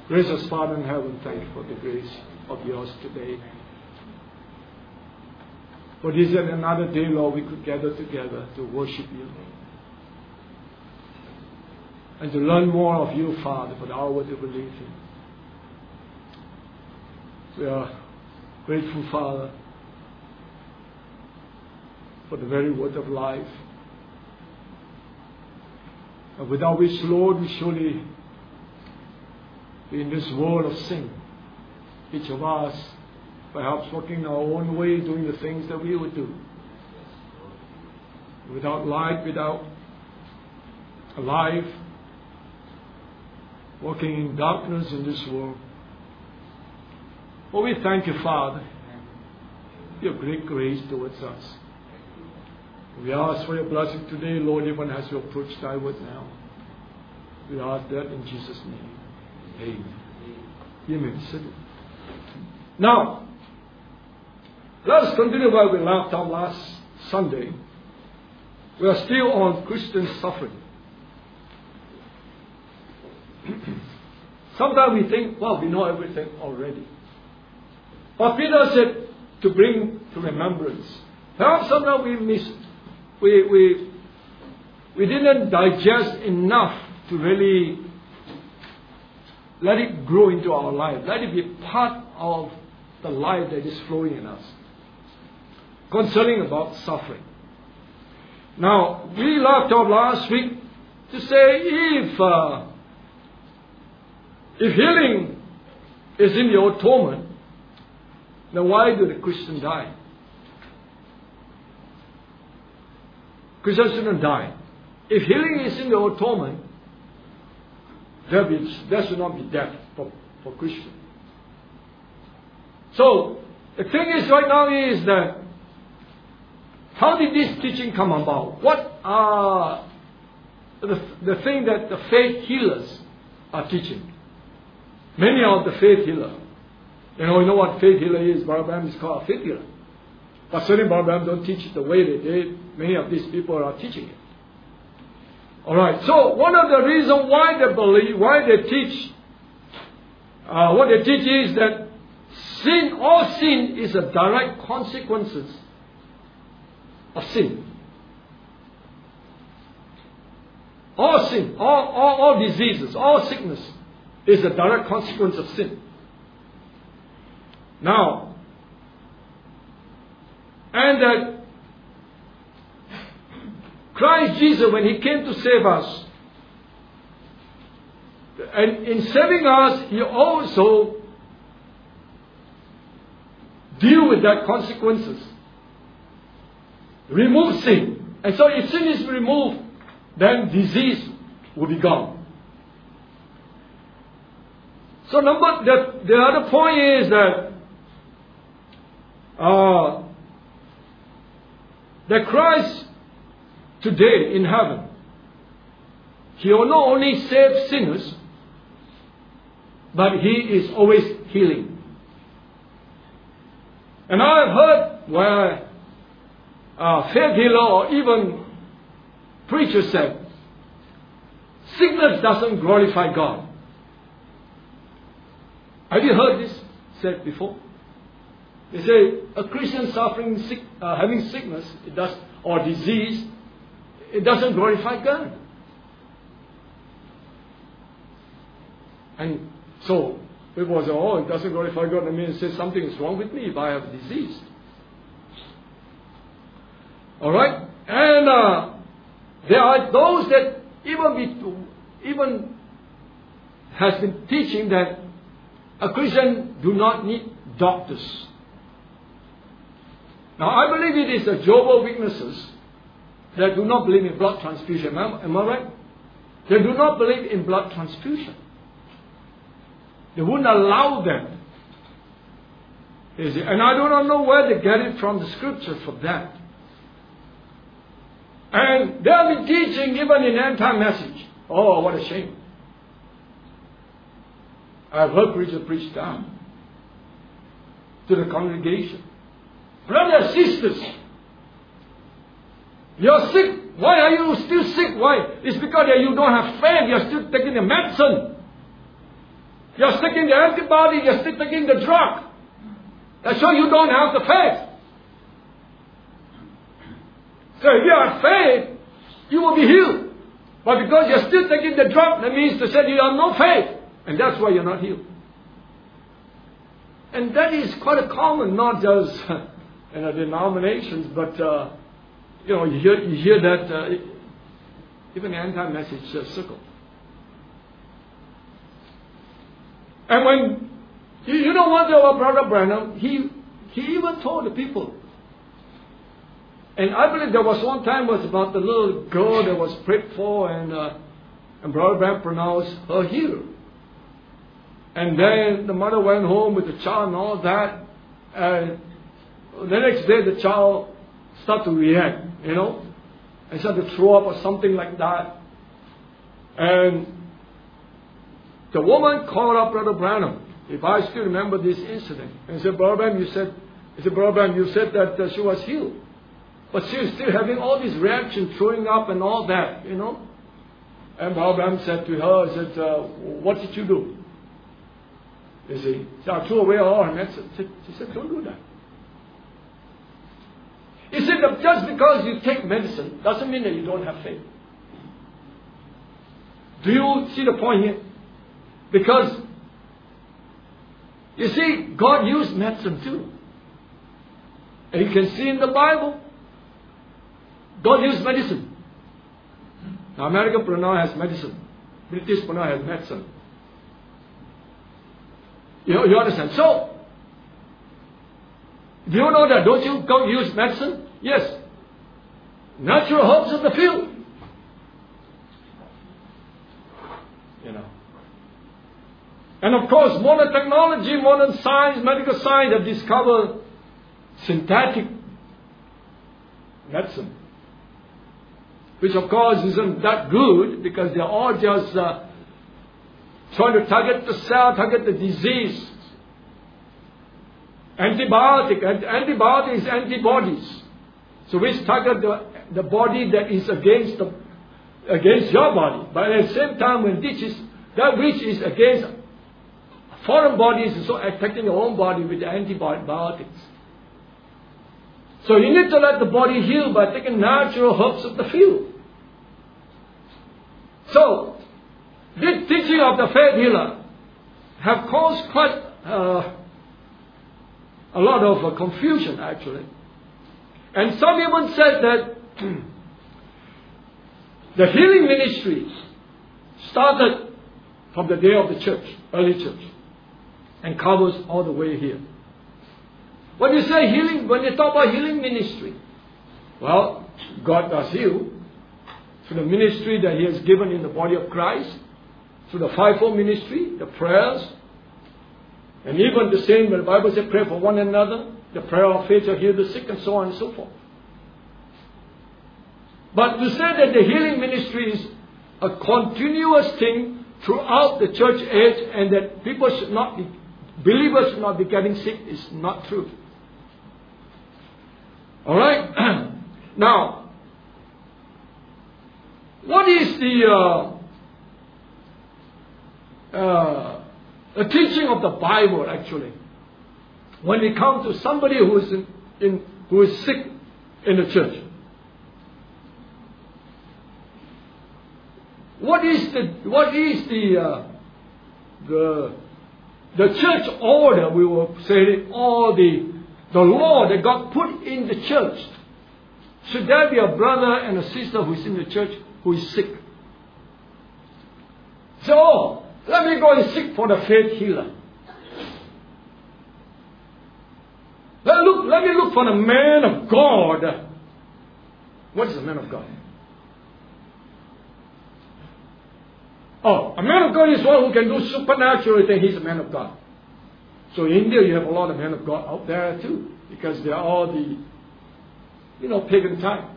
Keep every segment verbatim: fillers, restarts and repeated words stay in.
Gracious Father in heaven, thank you for the grace of yours today. For this and another day, Lord, we could gather together to worship you and to learn more of you, Father, for the hour to believe in. We are grateful, Father, for the very word of life. And without which, Lord, we surely be in this world of sin. Each of us, perhaps walking our own way, doing the things that we would do. Without light, without a life, walking in darkness in this world. Oh, we thank you, Father, for your great grace towards us. We ask for your blessing today, Lord, even as we approach thy word now. We ask that in Jesus' name. Amen. You may be seated. Now, let us continue where we left off last Sunday. We are still on Christian suffering. Sometimes we think, well, we know everything already. But Peter said to bring to remembrance. Perhaps sometimes we missed, we, we, we didn't digest enough to really let it grow into our life. Let it be part of the life that is flowing in us. Concerning about suffering. Now, we left off last week to say if uh, if healing is in the atonement, then why do the Christians die? Christians shouldn't die. If healing is in the atonement, there, be, there should not be death for, for Christians. So, the thing is right now is that how did this teaching come about? What are the, the thing that the faith healers are teaching? Many of the faith healers. You know, you know what faith healer is? Brother Branham is called a faith healer. But certainly Brother Branham don't teach it the way they did. Many of these people are teaching it. Alright, so one of the reasons why they believe, why they teach, uh, what they teach is that sin, all sin is a direct consequences of sin. All sin, all, all, all diseases, all sickness is a direct consequence of sin. Now, and that Christ Jesus, when He came to save us, and in saving us, He also deal with that consequences. Remove sin. And so if sin is removed, then disease will be gone. So number the, the other point is that uh, that Christ today in heaven, He will not only save sinners, but He is always healing. And I have heard where uh, faith healer or even preacher said, sickness doesn't glorify God. Have you heard this said before? They say a Christian suffering, sick, uh, having sickness, it does, or disease, it doesn't glorify God. And so people say, oh, it doesn't glorify God. I mean, it says something is wrong with me if I have a disease. All right, and uh, there are those that even be, even has been teaching that a Christian do not need doctors. Now, I believe it is the Jehovah's Witnesses that do not believe in blood transfusion. Am I, am I right? They do not believe in blood transfusion. They wouldn't allow them. Is it? And I do not know where they get it from the scripture for that. And they have been teaching even in end-time message. Oh, what a shame. I've heard preachers preach down to the congregation. Brothers, sisters, you're sick. Why are you still sick? Why? It's because you don't have faith. You're still taking the medicine. You're taking the antibody, you're still taking the drug. That's why you don't have the faith. So if you have faith, you will be healed. But because you're still taking the drug, that means to say you have no faith. And that's why you're not healed. And that is quite a common, not just in the denominations, but uh, you know, you hear, you hear that uh, even the anti-message uh, circle. And when you, you know what about Brother Branham, he he even told the people. And I believe there was one time was about the little girl that was prayed for, and uh, and Brother Branham pronounced her healed. And then the mother went home with the child and all that. And the next day the child started to react, you know, and started to throw up or something like that. And the woman called up Brother Branham, if I still remember this incident, and said, Brother Branham, you said, he said, Brother Branham, you said that uh, she was healed. But she was still having all these reactions, throwing up and all that, you know. And Brother Branham said to her, he said, uh, what did you do? You see, so I threw away all her medicine. She said, don't do that. He said that just because you take medicine doesn't mean that you don't have faith. Do you see the point here? Because, you see, God used medicine too. And you can see in the Bible, God used medicine. Now, American pronoun has medicine. British pronoun has medicine. You, you understand? So, do you know that? Don't you go use medicine? Yes. Natural herbs of the field. You know. And of course, modern technology, modern science, medical science have discovered synthetic medicine. Which of course isn't that good because they're all just uh, trying to target the cell, target the disease. Antibiotic, antibiotic is antibodies. So which target the, the body that is against the, against your body. But at the same time, when this is, that which is against foreign bodies is so attacking your own body with the antibiotics. So you need to let the body heal by taking natural herbs of the field. So, this teaching of the faith healer have caused quite uh, a lot of uh, confusion actually. And some even said that the healing ministry started from the day of the church, early church, and covers all the way here. When you say healing, when you talk about healing ministry, well, God does heal through the ministry that He has given in the body of Christ, through the fivefold ministry, the prayers, and even the same when the Bible says pray for one another, the prayer of faith shall heal the sick, and so on and so forth. But to say that the healing ministry is a continuous thing throughout the church age and that people should not be, believers should not be getting sick is not true. Alright? Now, what is the uh, uh, the teaching of the Bible actually? When it comes to somebody who is in, in who is sick in the church, what is the what is the uh, the the church order? We will say all the the law that God put in the church. Should there be a brother and a sister who is in the church who is sick? So let me go and seek for the faith healer. Let, look, let me look for the man of God. What is a man of God? Oh, a man of God is one who can do supernatural things. He's a man of God. So in India you have a lot of men of God out there too. Because they are all the, you know, pagan time.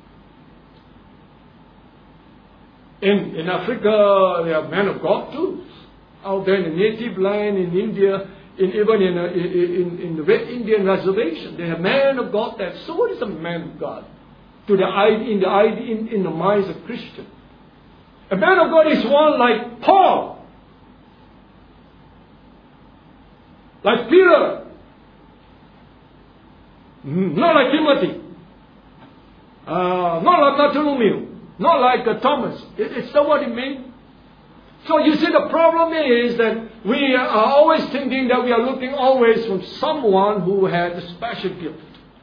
In, in Africa, there are men of God too. Out there in the native land, in India, in, even in, a, in, in the Red Indian reservation, they have men of God there. So what is a man of God? To the in the in, in the minds of Christians. A man of God is one like Paul. Like Peter. Not like Timothy. Uh, not like Bartholomew. Not like uh, Thomas. Is, is that what it means? So you see, the problem is that we are always thinking that we are looking always from someone who had a special gift.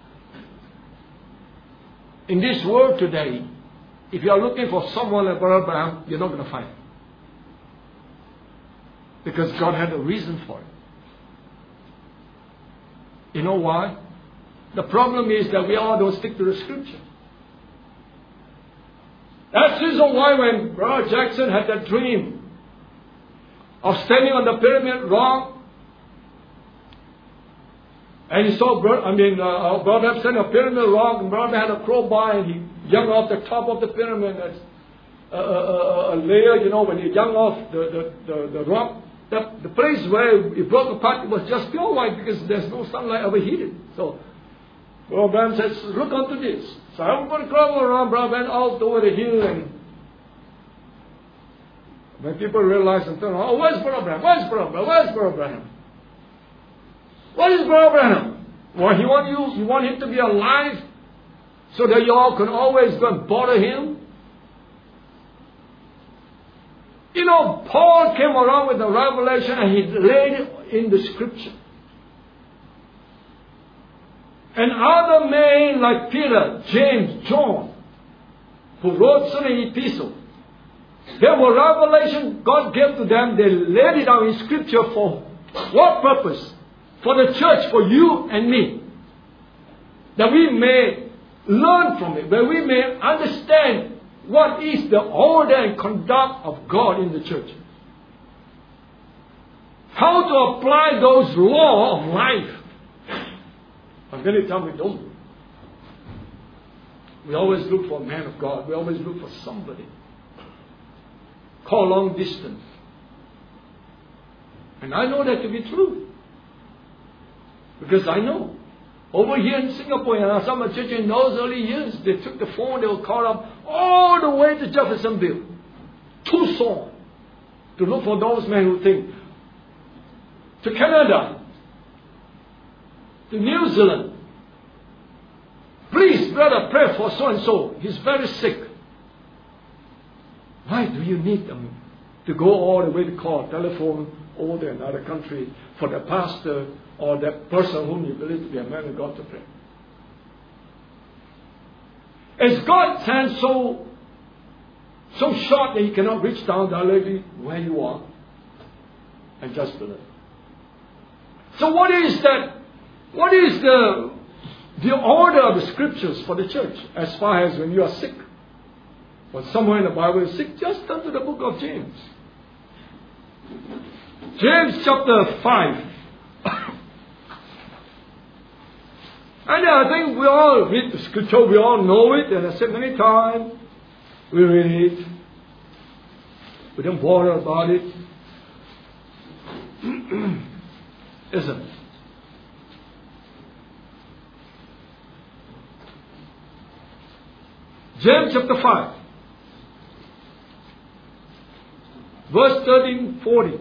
In this world today, if you are looking for someone like Brother Abraham, you're not going to find it. Because God had a reason for it. You know why? The problem is that we all don't stick to the Scripture. That's the reason why when Brother Jackson had that dream of standing on the pyramid rock, and he saw, I mean, uh, Brother standing on a pyramid rock, and Brother had a crowbar, and he young off the top of the pyramid, as a, a, a, a layer, you know, when he young off the, the, the, the rock, the, the place where it broke apart was just pure white because there's no sunlight ever hit it. So, Brother Branham says, look onto this. So everybody crawled around, Brother Branham out over the hill, and when people realize and turn around, oh, where's Brother Branham? Where's Brother Branham? Where's Brother Branham? What is Brother Branham? Well, he want you, you want him to be alive so that you all can always go and bother him? You know, Paul came around with the revelation and he laid it in the Scripture. And other men like Peter, James, John, who wrote so many epistles, there were revelation God gave to them. They laid it out in Scripture for what purpose? For the church, for you and me. That we may learn from it, that we may understand what is the order and conduct of God in the church. How to apply those laws of life. But many times we don't. We always look for a man of God. We always look for somebody. Call long distance. And I know that to be true. Because I know. Over here in Singapore, in some church in those early years, they took the phone, they were called up all the way to Jeffersonville, Tucson, to look for those men who think, to Canada, to New Zealand. Please, brother, pray for so-and-so. He's very sick. Why do you need them to go all the way to call, telephone over to another country for the pastor or that person whom you believe to be a man of God to pray? Is God stands so so short that He cannot reach down directly where you are and just believe? So what is that? What is the the order of the Scriptures for the church as far as when you are sick? When somewhere in the Bible is sick, just turn to the book of James. James chapter five. And I think we all read the Scripture, we all know it, and I said many times, we read it. We don't bother about it. Isn't it? James chapter five. Verse thirteen, fourteen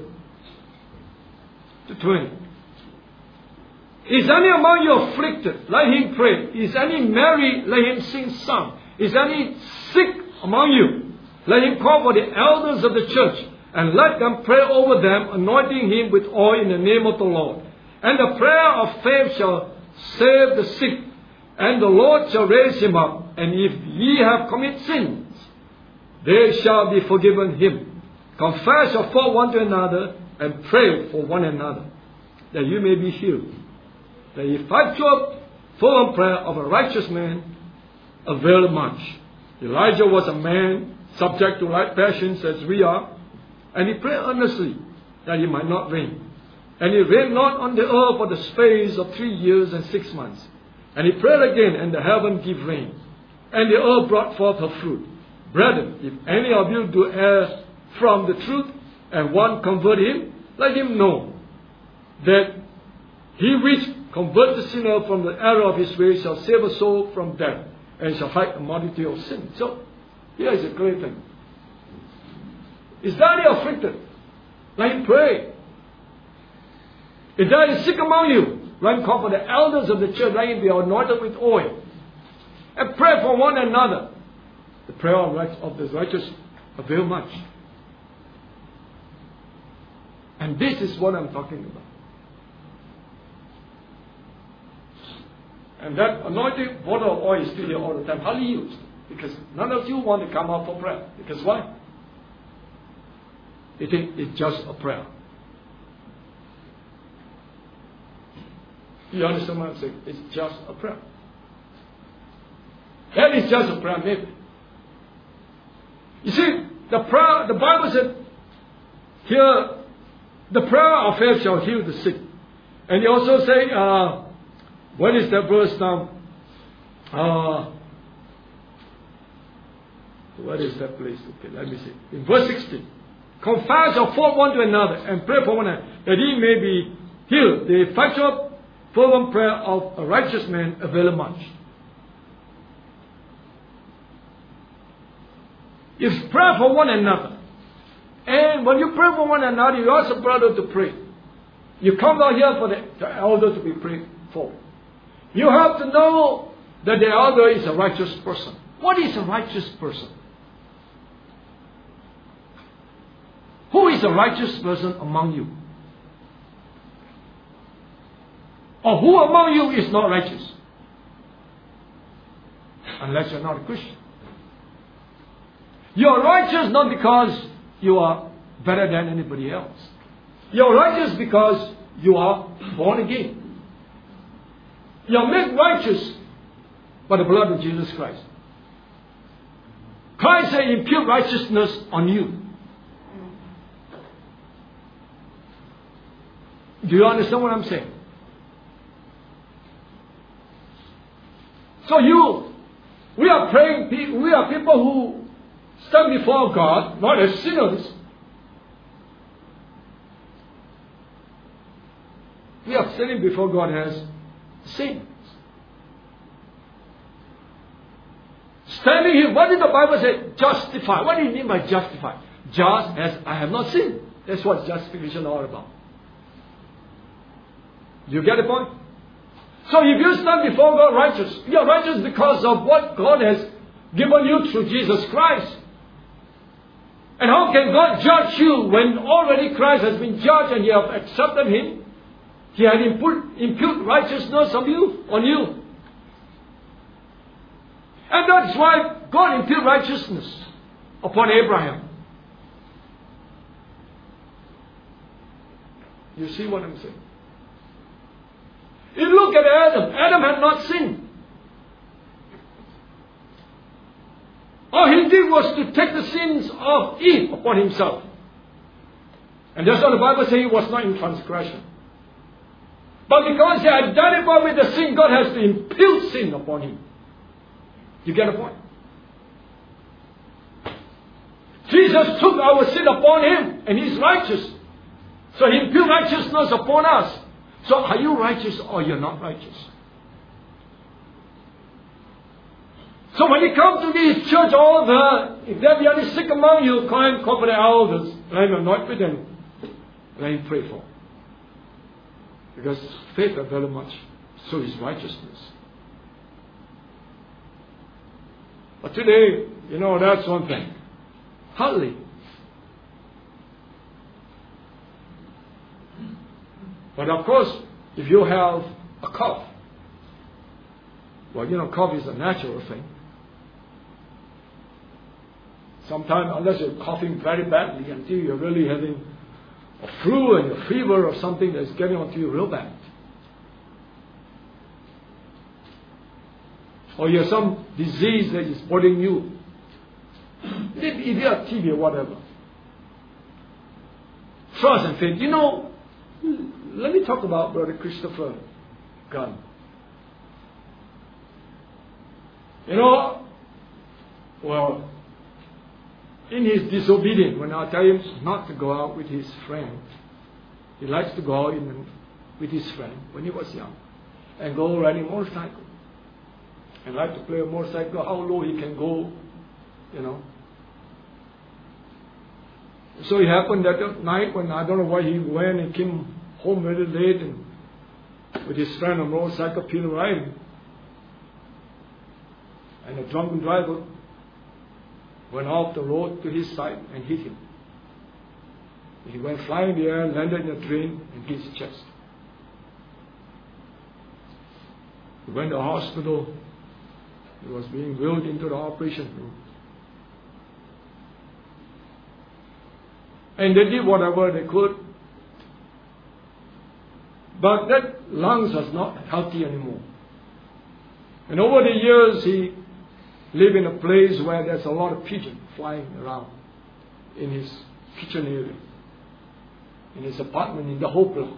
to twenty. Is any among you afflicted? Let him pray. Is any merry? Let him sing psalm. Is any sick among you? Let him call for the elders of the church, and let them pray over them, anointing him with oil in the name of the Lord. And the prayer of faith shall save the sick, and the Lord shall raise him up. And if ye have committed sins, they shall be forgiven him. Confess your fault one to another, and pray for one another, that you may be healed. The effectual fervent prayer of a righteous man availeth much. Elijah was a man subject to like passions as we are, and he prayed earnestly that it might not rain. And it rained not on the earth for the space of three years and six months. And he prayed again, and the heaven gave rain, and the earth brought forth her fruit. Brethren, if any of you do err from the truth, and one convert him, let him know that he which convert the sinner from the error of his way shall save a soul from death, and shall hide a multitude of sins. So, here is a great thing. Is that he afflicted? Let him pray. If there is sick among you, then call for the elders of the church, let him be anointed with oil. And pray for one another. The prayer of, right, of the righteous avail much. And this is what I'm talking about. And that anointing bottle of oil is still here all the time, hardly used. Because none of you want to come out for prayer. Because why? You think it's just a prayer. You understand what I'm saying? It's just a prayer. That is just a prayer, maybe. You see, the prayer, the Bible said here, the prayer of faith shall heal the sick. And you also say, uh, what is that verse now? Uh, what is that place? Okay, let me see. In verse sixteen. Confess your fault one to another and pray for one another that he may be healed. The effectual fervent prayer of a righteous man availeth much. You pray for one another. And when you pray for one another, you ask a brother to pray. You come down here for the, the elder to be prayed for. You have to know that the elder is a righteous person. What is a righteous person? Who is a righteous person among you? Or who among you is not righteous? Unless you're not a Christian. You're righteous not because you are better than anybody else. You're righteous because you are born again. You're made righteous by the blood of Jesus Christ. Christ has imputed righteousness on you. Do you understand what I'm saying? So you, we are praying, we are people who stand before God, not as sinners. We are standing before God as saints. Standing here, what did the Bible say? Justify. What do you mean by justify? Just as I have not sinned. That's what justification is all about. Do you get the point? So if you stand before God righteous, you are righteous because of what God has given you through Jesus Christ. And how can God judge you when already Christ has been judged and you have accepted Him? He had impute, impute righteousness on you, on you. And that's why God imputed righteousness upon Abraham. You see what I'm saying? You look at Adam. Adam had not sinned. All he did was to take the sins of Eve upon himself. And that's what the Bible says, he was not in transgression. But because he identified with the sin, God has to impute sin upon him. You get the point? Jesus took our sin upon him, and he's righteous. So he imputed righteousness upon us. So are you righteous or you're not righteous? So when you come to this church, all the, if there be any sick among you, call and call for the elders. Let him anoint with them. Let him pray for. Because faith availeth much. So is righteousness. But today, you know, that's one thing. Hardly. But of course, if you have a cough, well, you know, cough is a natural thing. Sometimes, unless you're coughing very badly until you're really having a flu and a fever or something that's getting onto you real bad. Or you have some disease that is bothering you. If you have T B or whatever. Trust and faith. You know, let me talk about Brother Christopher Gunn. You know, well, in his disobedience, when I tell him not to go out with his friend, he likes to go out in, with his friend when he was young and go riding a motorcycle. And like to play a motorcycle, how low he can go, you know. So it happened that night when I don't know where he went, he came home very late and with his friend on motorcycle Peter riding. And a drunken driver went off the road to his side and hit him. He went flying in the air and landed in a drain and hit his chest. He went to the hospital. He was being wheeled into the operation room. And they did whatever they could. But that lungs was not healthy anymore. And over the years, he lived in a place where there's a lot of pigeons flying around in his kitchen area, in his apartment, in the whole block.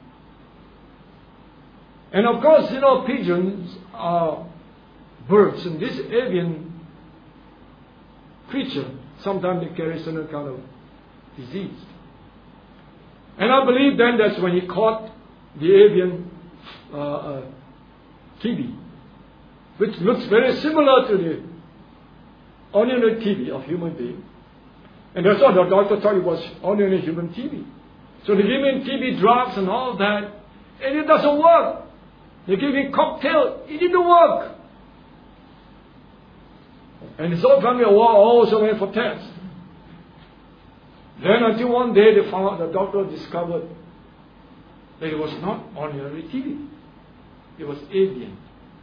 And of course, you know, pigeons are birds, and this avian creature, sometimes they carry certain kind of disease. And I believe then that's when he caught the avian uh, uh, T B, which looks very similar to the ordinary T B of human being. And that's what the doctor thought it was ordinary human T B. So they give him T B drugs and all that, and it doesn't work. They give him cocktail, it didn't work. And his whole family also went for tests. Then until one day they found out, the doctor discovered that it was not ordinary T B. It was avian.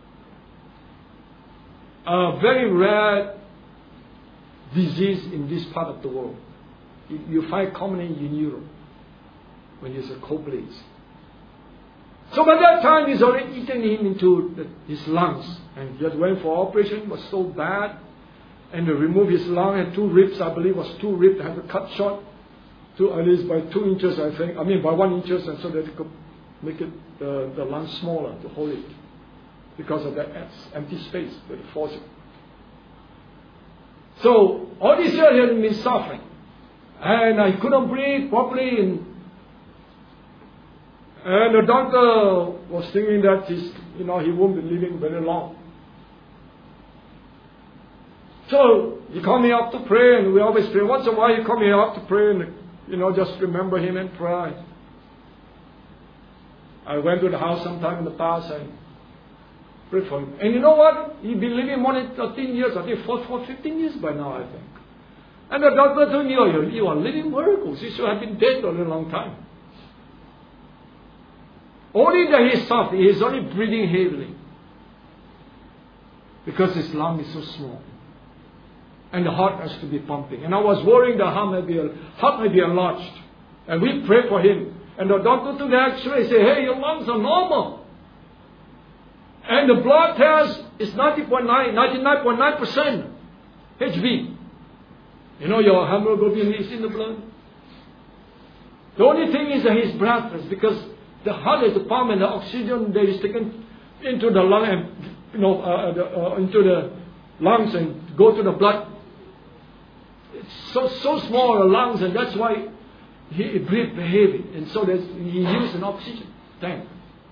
A very rare disease in this part of the world. You find commonly in Europe when there's a cold blaze. So by that time he's already eaten him into the, his lungs. And he had went for operation, it was so bad. And they removed his lung, and two ribs, I believe was two ribs, they had to cut short. To at least by two inches, I think. I mean by one inches, and so that they could make it uh, the lung smaller to hold it. Because of that empty space that it forced it. So all this year he had been suffering. And I couldn't breathe properly, and And the doctor was thinking that he's, you know, he won't be living very long. So he called me up to pray, and we always pray. Once in a while he called me up to pray, and, you know, just remember him and pray. I went to the house sometime in the past and prayed for him. And you know what? He'd been living more than thirteen years, I think for, for fifteen years by now, I think. And the doctor told me, oh, you are living miracles. You should have been dead for a long time. Only that he's suffering, he's only breathing heavily. Because his lung is so small. And the heart has to be pumping. And I was worrying the heart may be, heart may be enlarged. And we prayed for him. And the doctor took the x-ray and said, hey, your lungs are normal. And the blood test is ninety point nine, ninety-nine point nine percent H B. You know your hemoglobin is in the blood. The only thing is that he's breathless because the heart is the pump and the oxygen that is taken into the lung and you know uh, the, uh, into the lungs and go to the blood. It's so so small the lungs, and that's why he, he breathed heavy, and so that he used an oxygen tank.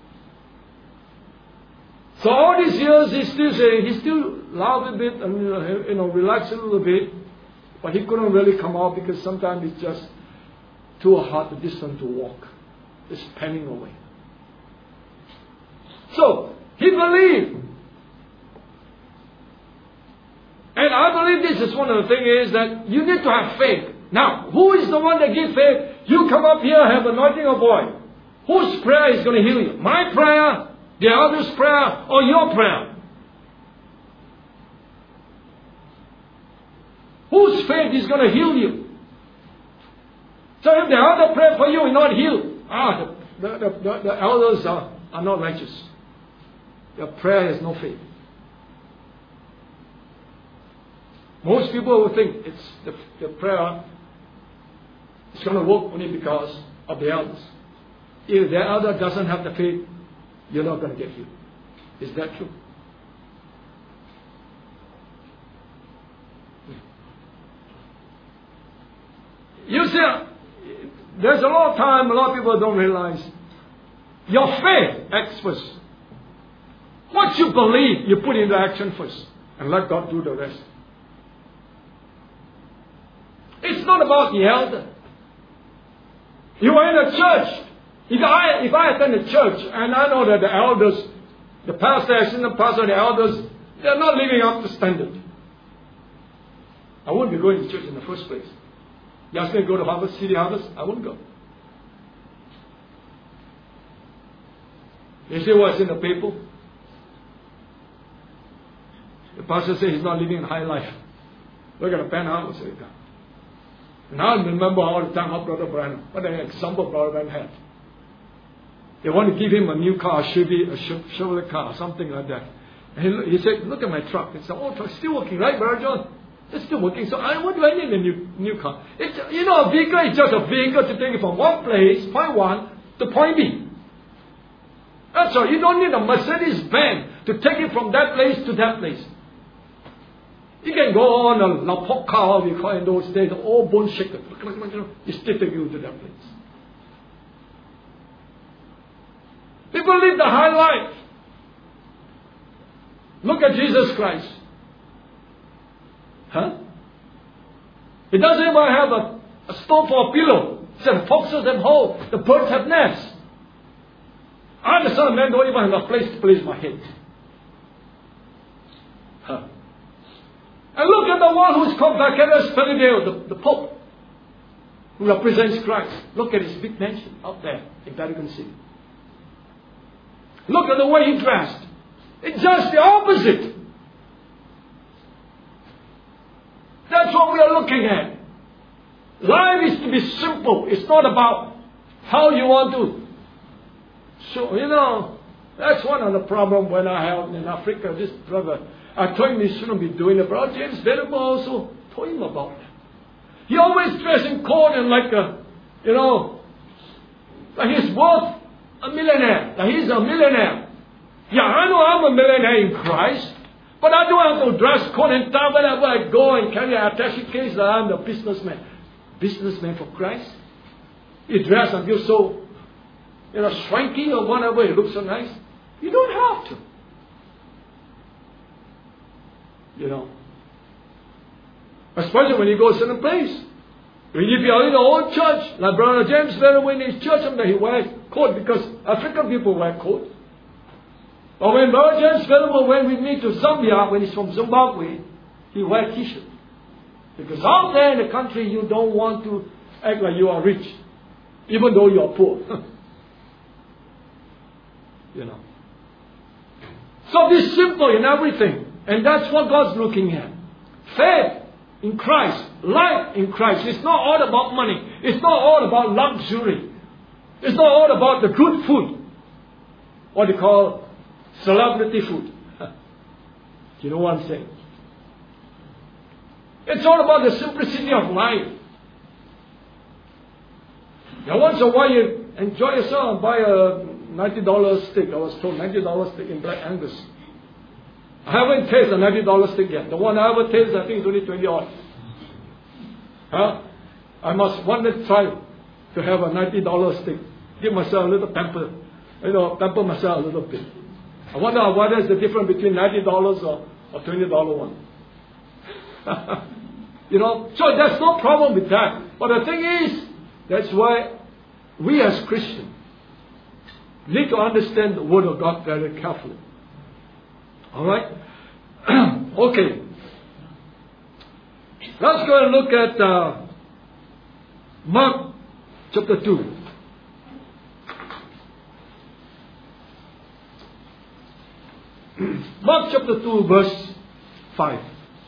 So all these years he still say he still laughed a bit and you know relaxed a little bit, but he couldn't really come out because sometimes it's just too hard a distance to walk. It's panning away. So he believed. And I believe this is one of the things is that you need to have faith. Now, who is the one that gives faith? You come up here, have anointing of oil. Whose prayer is going to heal you? My prayer, the other's prayer, or your prayer? Whose faith is going to heal you? So if the other pray for you, you're not healed. Ah, the, the, the, the elders are, are not righteous. Their prayer has no faith. Most people will think it's the, the prayer is going to work only because of the elders. If the elder doesn't have the faith, you're not going to get healed. Is that true? You see, there's a lot of time, a lot of people don't realize your faith acts first. What you believe, you put into action first. And let God do the rest. It's not about the elder. You are in a church. If I, if I attend a church and I know that the elders, the pastor, assistant pastor, the elders, they're not living up to standard, I wouldn't be going to church in the first place. You ask me to go to Harvest, City Harvest, I wouldn't go. You see what's in the paper? The pastor says he's not living a high life. Look at the penthouse. And I remember all the time how Brother Branham, what an example Brother Branham had. They want to give him a new car, a Chevy, a Chevrolet car, something like that. And he, he said, look at my truck. He said, oh, truck's still working, right, Brother John? It's still working. So I, what do I need a new new car? It's, you know, a vehicle is just a vehicle to take it from one place, point one, to point B. That's all. You don't need a Mercedes-Benz to take it from that place to that place. You can go on a La Porte car, we call it in those days, all bone shaker. You still take you to that place. People live the high life. Look at Jesus Christ. Huh? It doesn't even have a, a stone for a pillow. It said foxes have holes, the birds have nests. I, the Son of Man, don't even have a place to place my head. Huh? And look at the one who's called Vicarious Spelidale, the, the Pope, who represents Christ. Look at his big mansion up there in Vatican City. Look at the way he dressed. It's just the opposite. That's what we are looking at. Life is to be simple. It's not about how you want to. So, you know, that's one of the problems when I have in Africa. This brother, I told him he shouldn't be doing it. Brother James Venable also told him about it. He always dressed in coat and like a, you know, like he's worth a millionaire. Like he's a millionaire. Yeah, I know I'm a millionaire in Christ. But I don't have to dress coat and tie whenever I go and carry an attaché case that I'm the businessman. Businessman for Christ? You dress until so, you know, swanky or whatever, it looks so nice. You don't have to. You know. Especially when you go to a certain place. When if you are in the old church, like Brother James Venable in his church, sometimes he wears coat because African people wear coat. But when Brother James Venable went with me to Zambia, when he's from Zimbabwe, he wear t-shirt. Because out there in the country, you don't want to act like you are rich, even though you are poor. You know. So be simple in everything. And that's what God's looking at. Faith in Christ, life in Christ. It's not all about money. It's not all about luxury. It's not all about the good food. What they call celebrity food. You know what I'm saying? It's all about the simplicity of life. Now once in a while you enjoy yourself and buy a ninety dollar steak. I was told ninety dollar steak in Black Angus. I haven't tasted a ninety dollar steak yet. The one I ever tasted, I think, is only twenty dollars. Huh? I must one day try to have a ninety dollar steak. Give myself a little pamper. You know, pamper myself a little bit. I wonder what is the difference between ninety dollars or a twenty dollar one. You know, so there's no problem with that. But the thing is, that's why we as Christians need to understand the Word of God very carefully. Alright? Okay. Let's go and look at uh, Mark chapter two. Mark chapter two, verse five.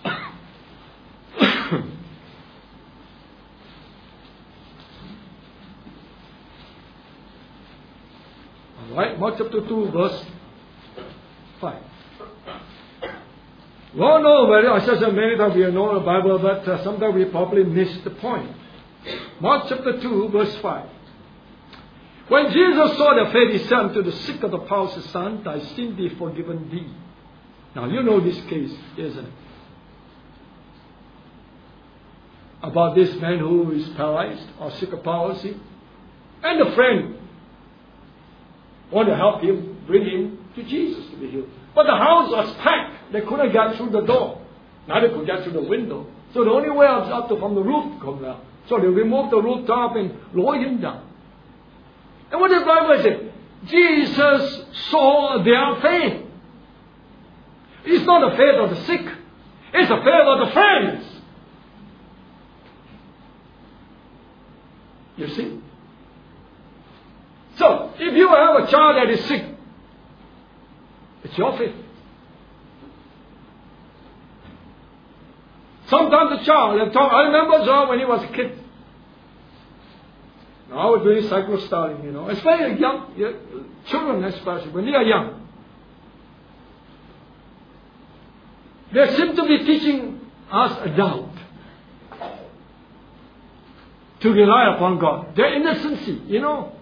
Alright, Mark chapter two, verse five. We all know very, I said so many times we know the Bible, but uh, sometimes we probably miss the point. Mark chapter two, verse five. When Jesus saw their faith, he said unto the sick of the palsy, Son, thy sin be forgiven thee. Now you know this case, isn't it? About this man who is paralyzed or sick of palsy. And the friend want to help him, bring him to Jesus to be healed. But the house was packed. They couldn't get through the door. Neither could get through the window. So the only way was up to from the roof to come down. So they removed the rooftop and lowered him down. And what the Bible says? Jesus saw their faith. It's not the faith of the sick. It's the faith of the friends. You see? So, if you have a child that is sick, it's your faith. Sometimes the child, I remember John when he was a kid. I was doing cyclo-starting, you know, especially young, children especially, when they are young. They seem to be teaching us adults to rely upon God. Their innocency, you know.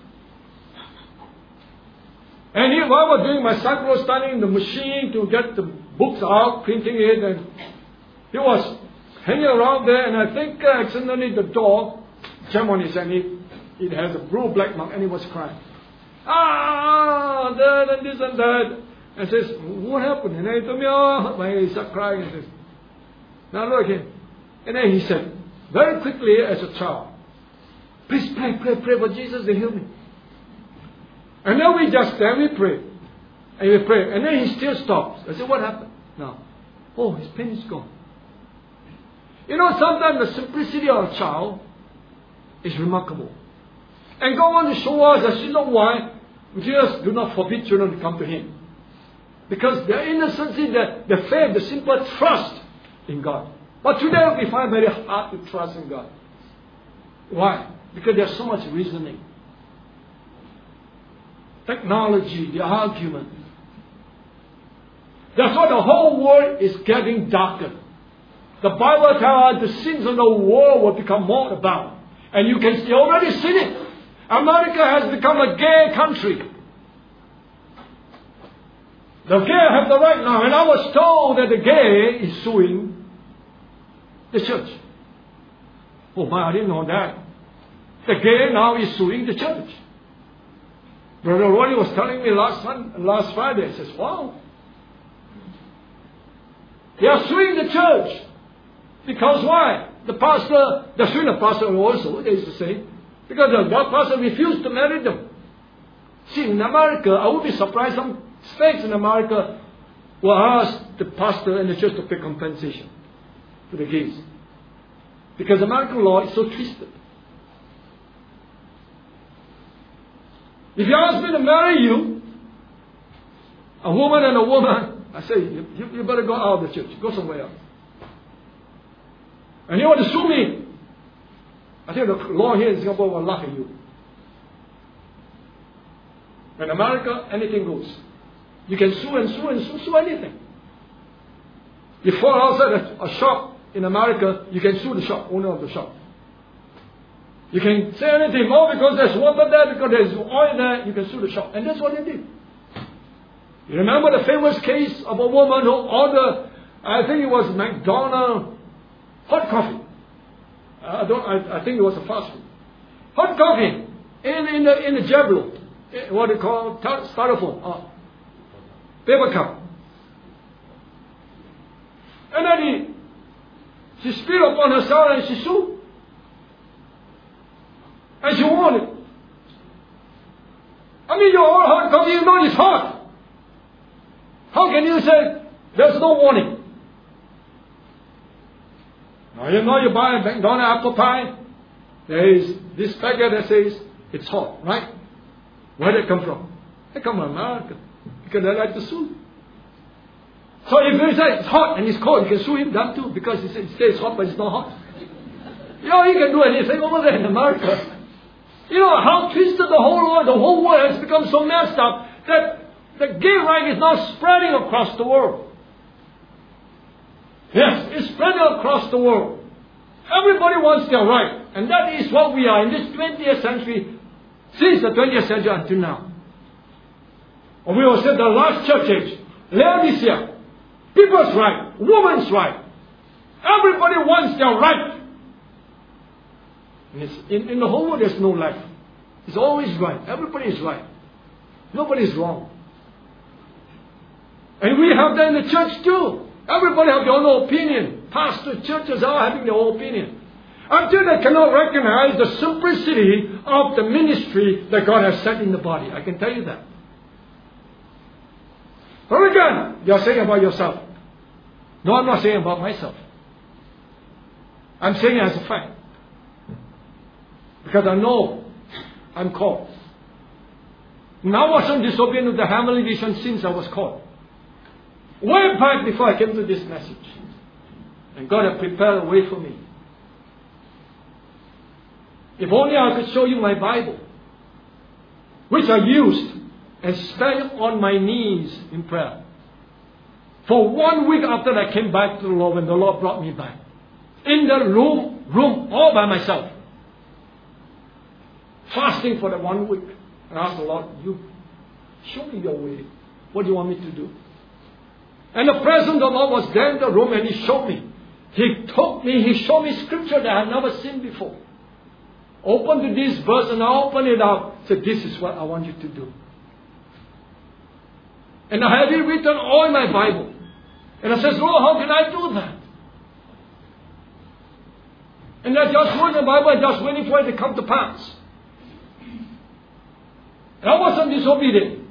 And if I was doing my cyclo-starting in the machine to get the books out, printing it, and he was hanging around there, and I think uh, accidentally the door jammed on his hand. It, it has a blue black mark, and he was crying. Ah, that and this and that. And says, what happened? And I told me, oh, my he started crying. And says, now look again. And then he said, very quickly as a child, please pray, pray, pray for Jesus to heal me. And then we just stand, we pray. And we pray. And then he still stops. I said, what happened? Now, oh, his pain is gone. You know, sometimes the simplicity of a child is remarkable. And God wants to show us that you know why Jesus do not forbid children to come to Him. Because their innocency, the, the faith, the simple trust in God. But today we find very hard to trust in God. Why? Because there's so much reasoning. Technology, the argument. That's why the whole world is getting darker. The Bible tells us the sins of the world will become more abound. And you can see, already seen it. America has become a gay country. The gay have the right now. And I was told that the gay is suing the church. Oh my, I didn't know that. The gay now is suing the church. Brother Ronnie was telling me last Sunday, last Friday. He says, wow. They are suing the church. Because why? The pastor, they're suing the pastor also, they used to say. Because the pastor refused to marry them. See, in America, I would be surprised some states in America will ask the pastor and the church to pay compensation to the gays. Because American law is so twisted. If you ask me to marry you, a woman and a woman, I say, you, you, you better go out of the church. Go somewhere else. And you want to sue me, I think the law here in Singapore will laugh at you. In America, anything goes. You can sue and sue and sue, sue anything. You fall outside a, a shop in America, you can sue the shop, owner of the shop. You can say anything, oh, because there's water there, because there's oil there, you can sue the shop. And that's what they did. You remember the famous case of a woman who ordered, I think it was McDonald's, hot coffee. I don't. I, I think it was a fast food. Hot coffee in in the in the Jablo, what they call styrofoam, uh, paper cup. And then he, she spit upon herself and she sued, and she won it. I mean, your hot coffee, you know it's hot. How can you say there's no warning? Now, you know, you buy a McDonald's apple pie, there is this packet that says it's hot, right? Where did it come from? They come from America. Because they like to sue. So if you say it's hot and it's cold, you can sue him that too, because he says it hot but it's not hot. You know, you can do anything over there in America. You know how twisted the whole world, the whole world has become so messed up that the gay right is now spreading across the world. Yes, it's spreading across the world. Everybody wants their right. And that is what we are in this twentieth century, since the twentieth century until now. Or we will say the last church age, Laodicea, people's right, woman's right. Everybody wants their right. And it's, in, in the whole world there's no life. It's always right. Everybody is right. Nobody is wrong. And we have that in the church too. Everybody have their own opinion. Pastors, churches are having their own opinion. Until they cannot recognize the simplicity of the ministry that God has set in the body. I can tell you that. But again, you're saying about yourself. No, I'm not saying about myself. I'm saying it as a fact. Because I know I'm called. And I wasn't disobedient to the heavenly vision since I was called. Way back before I came to this message. And God had prepared a way for me. If only I could show you my Bible, which I used and stayed on my knees in prayer. For one week after I came back to the Lord, when the Lord brought me back. In the room, room all by myself. Fasting for the one week. And I asked the Lord, you show me your way. What do you want me to do? And the presence of the Lord was there in the room and He showed me. He told me, He showed me scripture that I had never seen before. Open to this verse and I opened it up. Said, this is what I want you to do. And I had it written all in my Bible. And I said, Lord, how can I do that? And I just read the Bible and just waiting for it to come to pass. And I wasn't disobedient.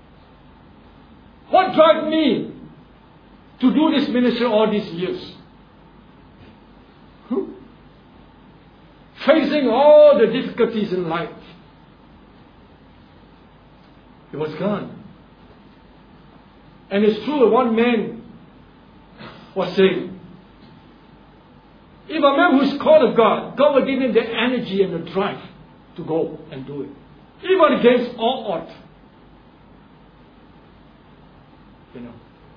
What drive me to do this ministry all these years? Huh? Facing all the difficulties in life. It was gone. And it's true, one man was saying, if a man who is called of God, God will give him the energy and the drive to go and do it. Even against all odds. You know.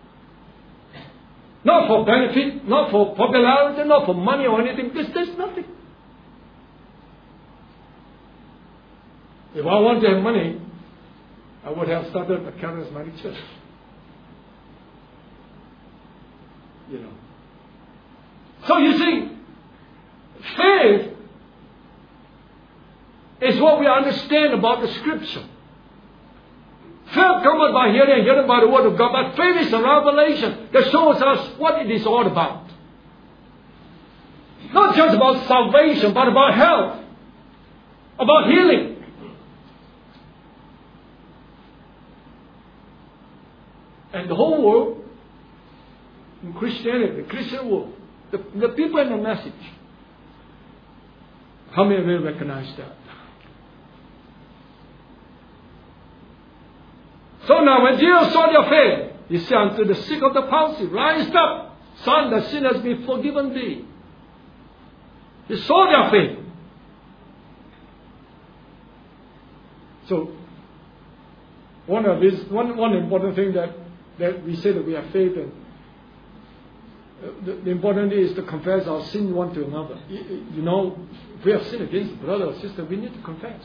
Not for benefit, not for popularity, not for money or anything, because there's nothing. If I wanted to have money, I would have started a charismatic church. You know. So you see, faith is what we understand about the Scripture. Faith cometh by hearing, and hearing by the word of God. But faith is a revelation that shows us what it is all about. Not just about salvation, but about health, about healing. And the whole world, in Christianity, the Christian world, the, the people in the message, how many will recognize that? So now when Jesus saw their faith, He said unto the sick of the palsy, rise up, son, the sin has been forgiven thee. He saw their faith. So one of these, one, one important thing that, that we say that we have faith in, the, the important thing is to confess our sin one to another. You, you know, if we have sinned against a brother or sister, we need to confess.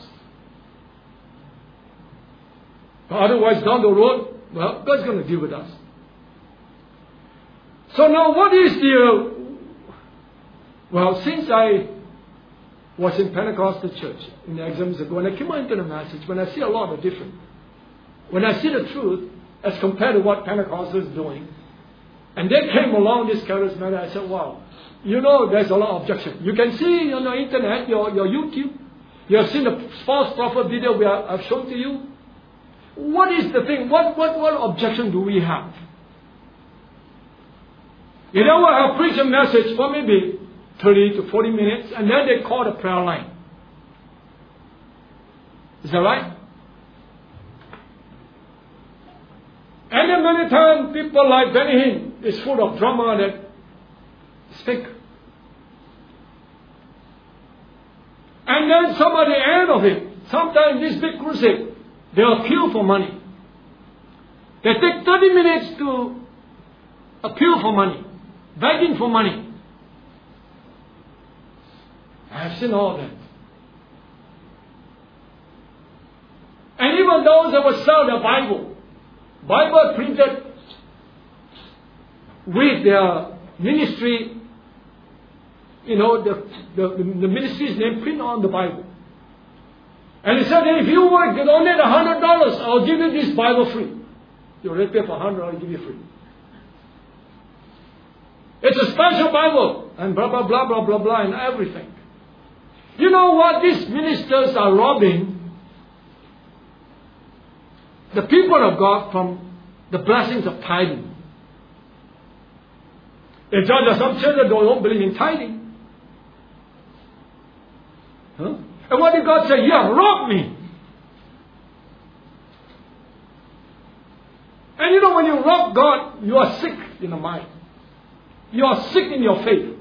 Otherwise, down the road, well, God's going to deal with us. So now, what is the... Uh, well, since I was in Pentecostal church in the exams ago, when I came out into the message, when I see a lot of different, when I see the truth as compared to what Pentecostal is doing, and they came along this charismatic, I said, wow, you know, there's a lot of objection. You can see on the internet, your, your YouTube, you have seen the false prophet video we have, I've shown to you. What is the thing? What, what, what objection do we have? You know what? I'll preach a message for maybe thirty to forty minutes, and then they call the prayer line. Is that right? And then many times people like Benny Hinn is full of drama that speak. And then some at the end of it, sometimes this big crusade, they appeal for money. They take thirty minutes to appeal for money, begging for money. I have seen all that. And even those that will sell their Bible, Bible printed with their ministry, you know, the, the, the ministry's name printed on the Bible. And he said, if you work, you donate a hundred dollars, I'll give you this Bible free. You already pay for a hundred, I'll give you free. It's a special Bible, and blah blah blah blah blah blah, and everything. You know what? These ministers are robbing the people of God from the blessings of tithing. In Georgia, some children don't believe in tithing. Huh? And what did God say? You have robbed me. And you know, when you rob God, you are sick in the mind. You are sick in your faith.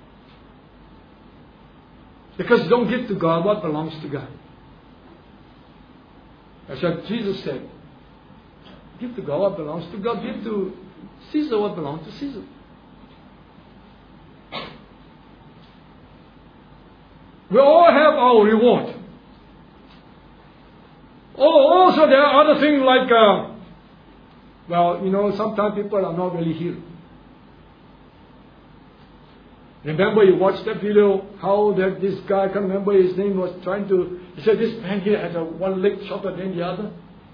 Because you don't give to God what belongs to God. That's what Jesus said. Give to God what belongs to God. Give to Caesar what belongs to Caesar. We all have our reward. Oh, also there are other things like, uh, well, you know, sometimes people are not really healed. Remember you watched that video, how that this guy, I can't remember his name, was trying to, he said this man here has a one leg shorter than the other.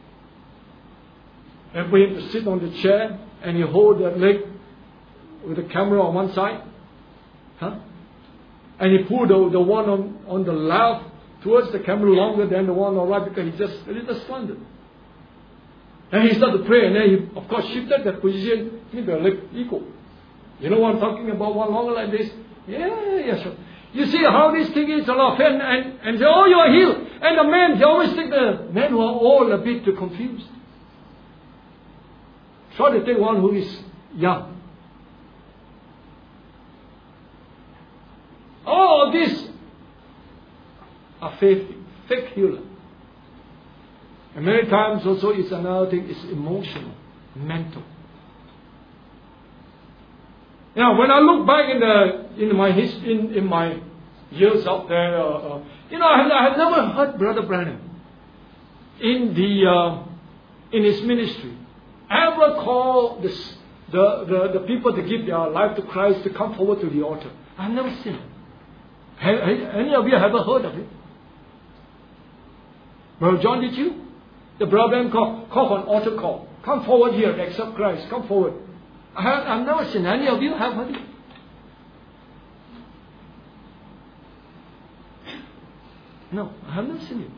And for him to sit on the chair and you hold that leg with the camera on one side. Huh? And he pulled the, the one on, on the left towards the camera longer than the one on the right because he just a little slanted. And he started to pray and then he, of course, shifted that position, make the leg equal. You know what I'm talking about? One longer like this? Yeah, yeah, sure. You see how this thing is a lot. And, and, and say, oh, you are healed. And the men, they always think the men who are all a bit too confused. Try to take one who is young. All of these are fake, fake healer. And many times also it's another thing, it's emotional, mental. Now, when I look back in the in my his, in, in my years out there, uh, uh, you know, I have, I have never heard Brother Branham in the uh, in his ministry ever call this, the, the the people to give their life to Christ to come forward to the altar. I've never seen it. Have, any of you ever heard of it? Brother John, did you? The Brother Branham call, call for an altar call. Come forward here and accept Christ. Come forward. I have, I've never seen. Any of you have heard it? No, I have not seen it.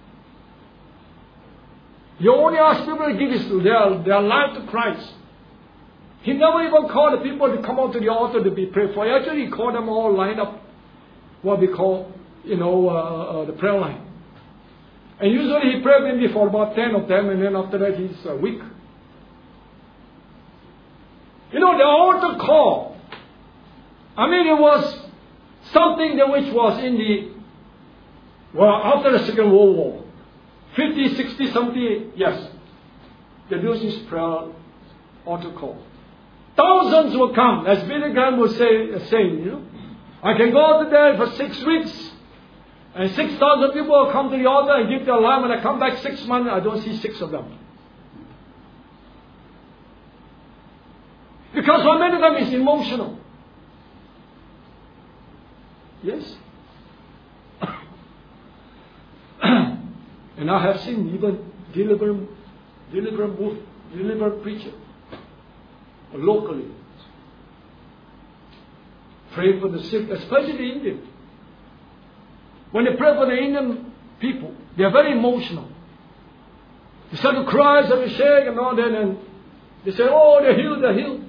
You only ask people to give his, their, their life to Christ. He never even called the people to come out to the altar to be prayed for. He actually called them all lined up, what we call, you know, uh, uh, the prayer line. And usually he prayed maybe for about ten of them, and then after that he's uh, weak. You know, the altar call, I mean, it was something that which was in the, well, after the Second World War, fifty, sixty, seventy, yes, they used this prayer altar call. Thousands will come, as Billy Graham was say, uh, saying, you know, I can go out there for six weeks, and six thousand people will come to the altar and give their life, and I come back six months, I don't see six of them. Because for many of them is emotional. Yes. And I have seen even deliverance, deliverance, deliverance preacher locally pray for the sick, especially the Indian. When they pray for the Indian people, they are very emotional. They start to cry, start to shake, and all that, and they say, "Oh, they're healed, they're healed."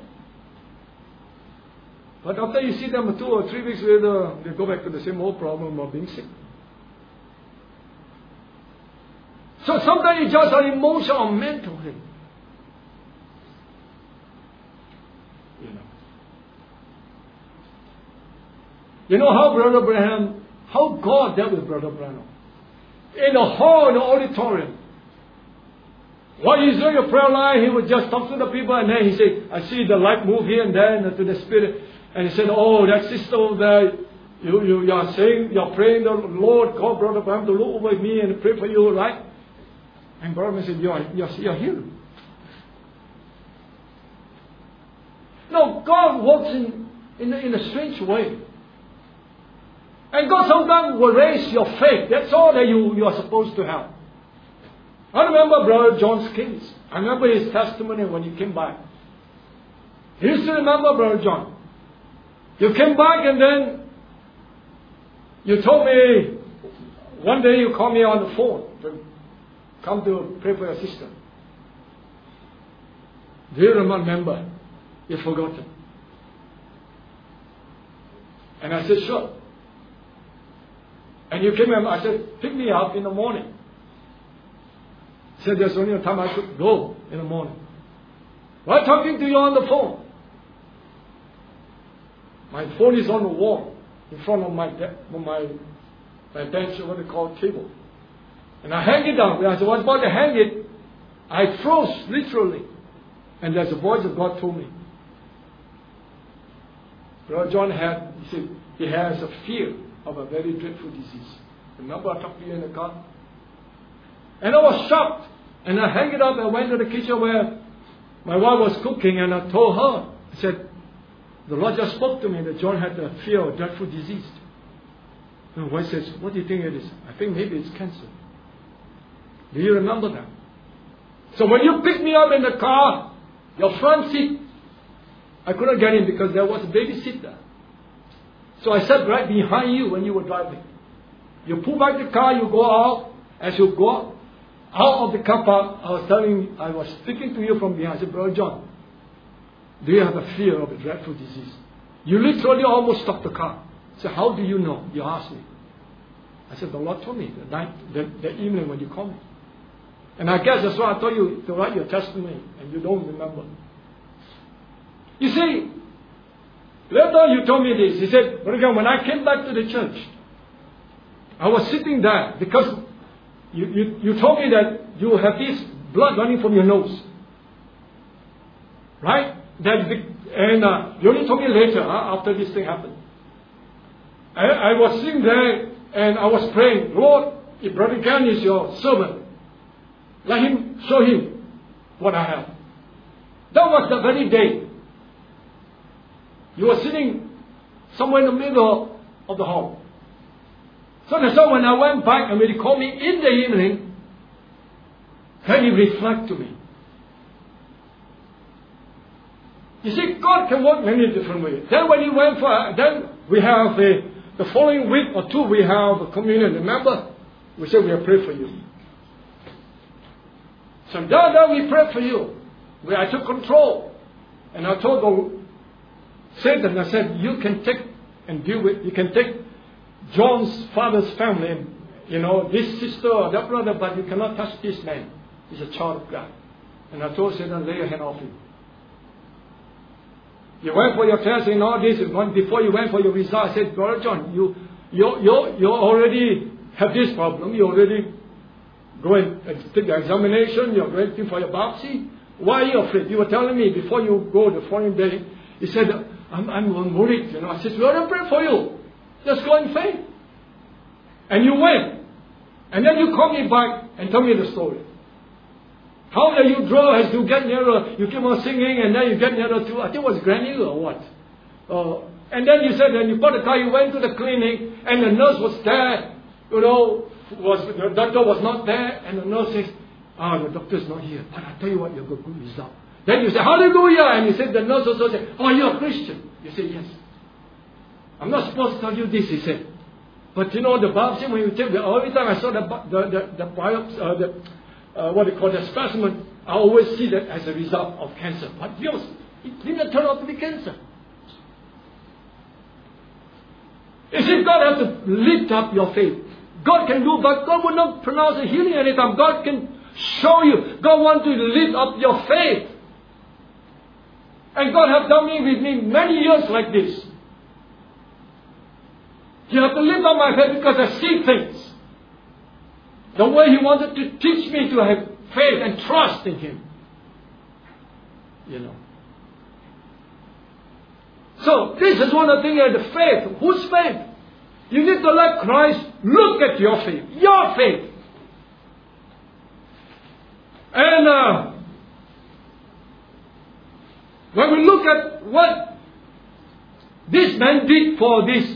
But after you see them two or three weeks later, they go back to the same old problem of being sick. So sometimes it's just an emotional or mental thing. You know. You know how Brother Branham, how God dealt with Brother Branham. In the hall, in the auditorium. While he's doing a prayer line, he would just talk to the people, and then he said, I see the light move here and there to the Spirit. And he said, oh, that sister over there, you, you, you are saying, you are praying the Lord, God, Brother Branham, to look over me and pray for you, right? And Brother Branham said, you are, you are, you are healed. No, God works in, in, in a strange way. And God sometimes will raise your faith. That's all that you, you are supposed to have. I remember Brother John Skins. I remember his testimony when he came back. He used to remember Brother John. You came back and then you told me one day you call me on the phone to come to pray for your sister. Do you remember? You've forgotten. And I said, sure. And you came and I said, pick me up in the morning. He said, there's only a time I could go in the morning. While talking to you on the phone, my phone is on the wall in front of my de- my, my bench, what they call table. And I hang it down. When I was about to hang it, I froze, literally. And there's a voice of God told me. Brother John had, he said, he has a fear of a very dreadful disease. Remember I talked to you in the car? And I was shocked. And I hung it up and went to the kitchen where my wife was cooking, and I told her, I said, the Lord just spoke to me that John had a fear of a dreadful disease. And my wife says, what do you think it is? I think maybe it's cancer. Do you remember that? So when you picked me up in the car, your front seat, I couldn't get in because there was a baby seat there. So I sat right behind you when you were driving. You pull back the car, you go out. As you go out of the car park, I was telling, I was speaking to you from behind. I said, Brother John, do you have a fear of a dreadful disease? You literally almost stopped the car. I said, how do you know? You asked me. I said, the Lord told me the night, the, the evening when you called me. And I guess that's why I told you to write your testimony, and you don't remember. You see, later on you told me this. He said, but again, when I came back to the church, I was sitting there because you, you, you told me that you have this blood running from your nose. Right? That the, and uh, you only told me later, huh, after this thing happened. I, I was sitting there and I was praying, Lord, if Brother Gan is your servant, let him show him what I have. That was the very day. You were sitting somewhere in the middle of the hall. So that's why when I went back and when he called me in the evening, then he reflected to me. You see, God can work many different ways. Then when he went for, then we have a, the following week or two, we have a communion. Remember? We said we have prayed for you. So then, then we prayed for you. We, I took control. And I told the Satan, I said, you can take and deal with, you can take John's father's family, and, you know, this sister or that brother, but you cannot touch this man. He's a child of God. And I told Satan, lay your hand off him. You went for your test and all this, and before you went for your result, I said, Brother John, you, you, you, you already have this problem. You already go and take the examination. You're waiting for your biopsy. Why are you afraid? You were telling me before you go the following day, he said, I'm, I'm worried. You know, I said, we want to pray for you. Just go in faith. And you went. And then you called me back and told me the story. How that you draw as you get nearer, you keep on singing, and then you get nearer to, I think it was Granny or what. Uh, and then you said, and you bought the car, you went to the clinic, and the nurse was there, you know, was the doctor was not there, and the nurse says, ah, oh, the doctor's not here, but I tell you what, you got good result. Then you say, hallelujah, and you said, the nurse also said, oh, you're a Christian. You say, yes. I'm not supposed to tell you this, he said. But you know, the biopsy, when you take the, every time I saw the, the, the, the biopsy, uh, the, Uh, what they call the specimen, I always see that as a result of cancer. But yours, it didn't turn out to be cancer. You see, God has to lift up your faith. God can do, but God will not pronounce a healing anytime. God can show you. God wants to lift up your faith. And God has done me with me many years like this. You have to lift up my faith because I see things. The way He wanted to teach me to have faith and trust in Him. You know. So, this is one of the things, the faith. Whose faith? You need to let Christ look at your faith. Your faith. And uh, when we look at what this man did for this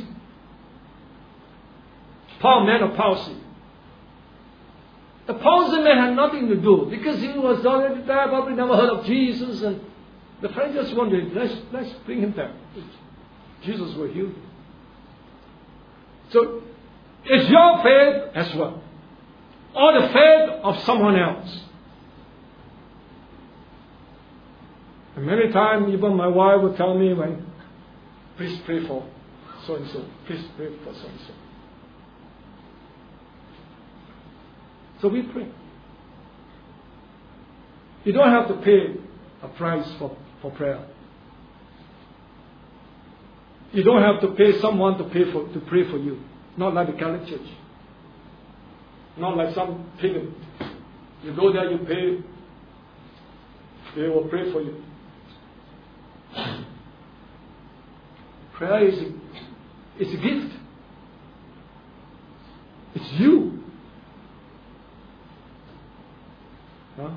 poor man of palsy, the palsy man had nothing to do because he was already there, probably never heard of Jesus, and the friend just wondered, let's, let's bring him there. Jesus will heal him. So It's your faith as well, or the faith of someone else. And many times, even my wife would tell me, when, please pray for so and so, please pray for so and so. So we pray. You don't have to pay a price for, for prayer. You don't have to pay someone to pay for to pray for you. Not like the Catholic Church. Not like some pagan. You go there, you pay, they will pray for you. Prayer is a, it's a gift. It's you. Huh?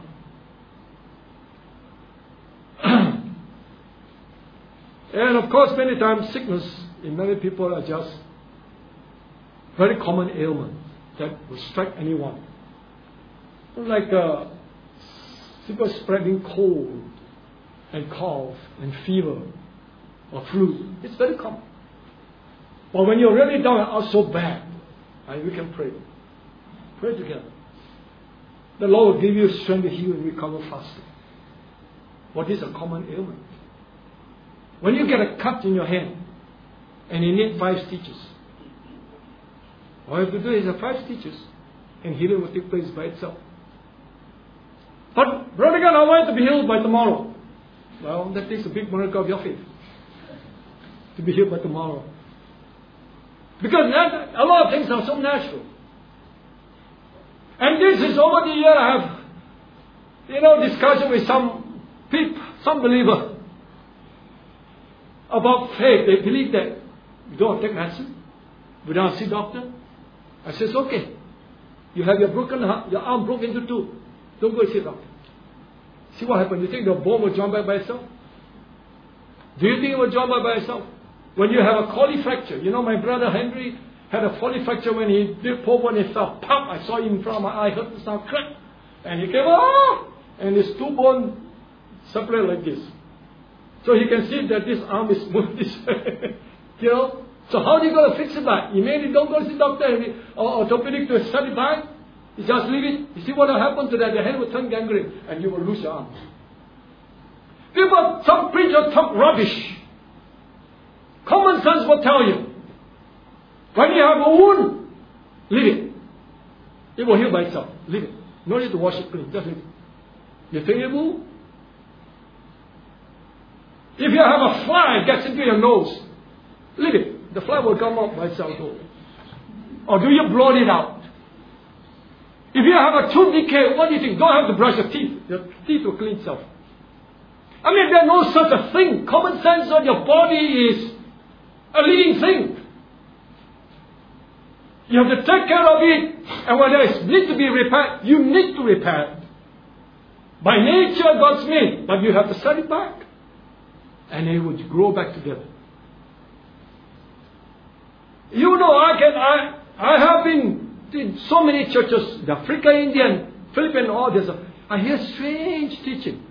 And of course, many times sickness in many people are just very common ailment that will strike anyone. Like uh, people spreading cold and cough and fever or flu. It's very common. But when you're really down and out so bad, and we can pray. Pray together. The Lord will give you strength to heal and recover faster. What is a common ailment? When you get a cut in your hand and you need five stitches, all you have to do is have five stitches and healing will take place by itself. But, Brother God, I want to be healed by tomorrow. Well, that takes a big miracle of your faith to be healed by tomorrow. Because that, a lot of things are so natural. And this is over the year I have, you know, discussion with some people, some believer about faith. They believe that you don't take medicine, we don't see doctor. I says, okay, you have your broken heart, your arm broken into two. Don't go see a doctor. See what happened. You think the bone will join back by itself? Do you think it will join back by itself? When you have a collie fracture, you know, my brother Henry had a collie fracture when he did pull one and fell. Pop! I saw him in front of my eye, heard the sound crack. And he came, ah! And his two bones separate like this. So he can see that this arm is moved this way. You know? So how are you going to fix it back? You maybe don't go to see doctor or orthopedic to set it back. You just leave it. You see what will happen to that? The hand will turn gangrene and you will lose your arm. People, some preachers talk rubbish. Common sense will tell you. When you have a wound, leave it. It will heal by itself. Leave it. No need to wash it clean. Just leave it. You think it will? If you have a fly gets into your nose, leave it. The fly will come up by itself. Or do you blow it out? If you have a tooth decay, what do you think? Don't have to brush your teeth. Your teeth will clean itself. I mean, there's no such a thing. Common sense on your body is a living thing. You have to take care of it. And when it needs to be repaired, you need to repair it. By nature, God's made. But you have to set it back. And it would grow back together. You know, I can, I, I have been in so many churches, the African, Indian, Philippine, all this. I hear strange teaching.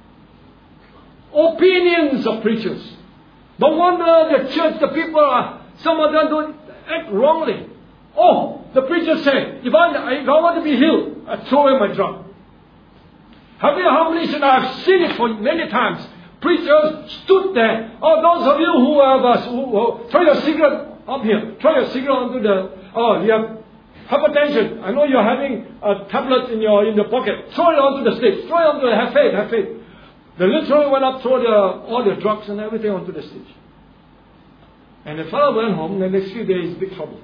Opinions of preachers. No wonder the church, the people are, some of them don't act wrongly. Oh, the preacher said, if I, if I want to be healed, I throw away my drug. Have you how many said, I've seen it for many times. Preachers stood there. Oh, those of you who have us, who, who, throw your cigarette up here. Throw your cigarette onto the, oh, you have hypertension. I know you're having a tablet in your, in your pocket. Throw it onto the stage. Throw it onto the, have faith, have faith. They literally went up, throw the, all the drugs and everything onto the stage. And the fellow went home, and the next few days, big trouble.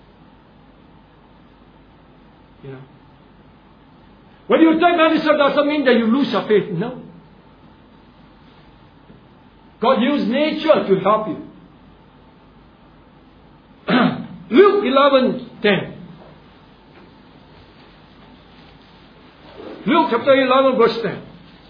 You know. When you take medicine, doesn't mean that you lose your faith. No. God used nature to help you. Luke eleven ten. Luke chapter eleven verse ten.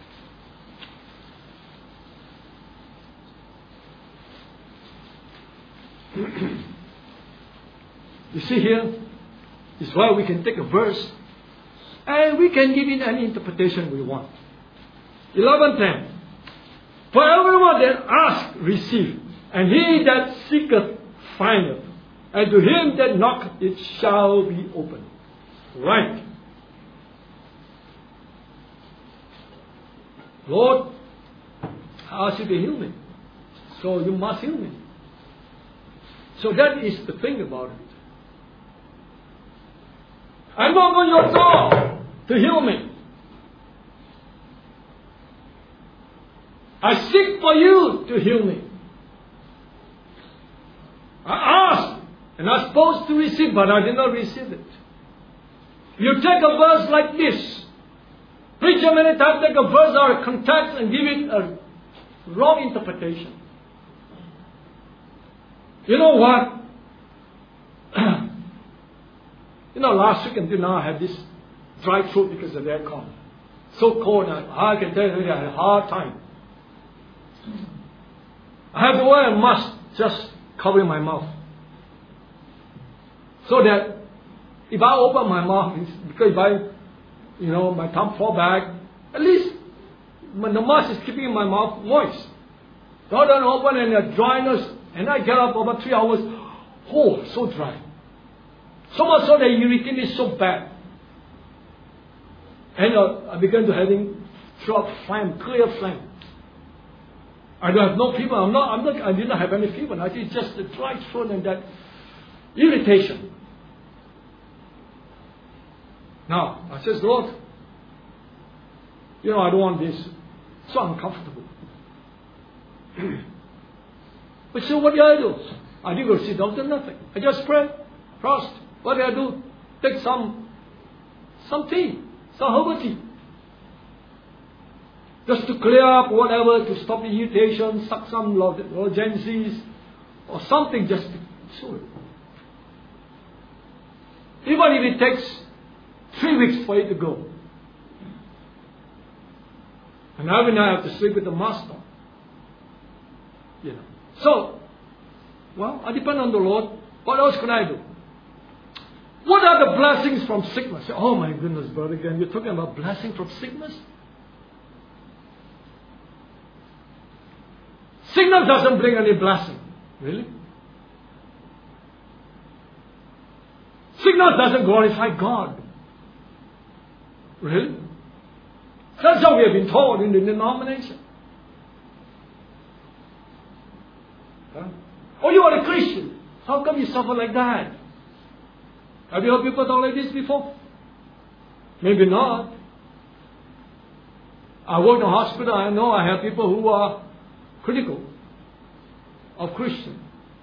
You see here, is why we can take a verse and we can give it any interpretation we want. eleven ten. For everyone that asks, receive, and he that seeketh, findeth, And to him that knock, it shall be opened. Right. Lord, I ask you to heal me. So you must heal me. So that is the thing about it. I knock on your door to heal me. I seek for you to heal me. I asked, and I was supposed to receive, but I did not receive it. You take a verse like this. Preacher many times take a verse or a context and give it a wrong interpretation. You know what? You know, last week until now I had this dry throat because of the aircon. So cold, and I can tell you I had a hard time. I have to wear a mask just covering my mouth. So that if I open my mouth, because if I, you know, my tongue fall back, at least when the mask is keeping my mouth moist. So I don't open and the dryness, and I get up over three hours, oh, so dry. So much so that irritating is so bad. And uh, I began to having throat phlegm, clear phlegm. I don't have no fever. I'm not. I'm not. I did not have any fever. I think it's just the dry throat and that irritation. Now I says, Lord, you know I don't want this. It's so uncomfortable. But so what did I do? I didn't go see doctor. Nothing. I just prayed. Trust. What did I do? Take some, some tea, some herbal tea. Just to clear up whatever, to stop the irritation, suck some lozenges, or something just to soothe it. Even if it takes three weeks for it to go. And every night I have to sleep with the mask on. You know. So, well, I depend on the Lord. What else can I do? What are the blessings from sickness? Oh my goodness, brother, again, you're talking about blessing from sickness? Sickness doesn't bring any blessing. Really? Sickness doesn't glorify God. Really? That's how we have been told in the denomination. Huh? Oh, you are a Christian. How come you suffer like that? Have you heard people talk like this before? Maybe not. I work in a hospital. I know I have people who are critical of Christians.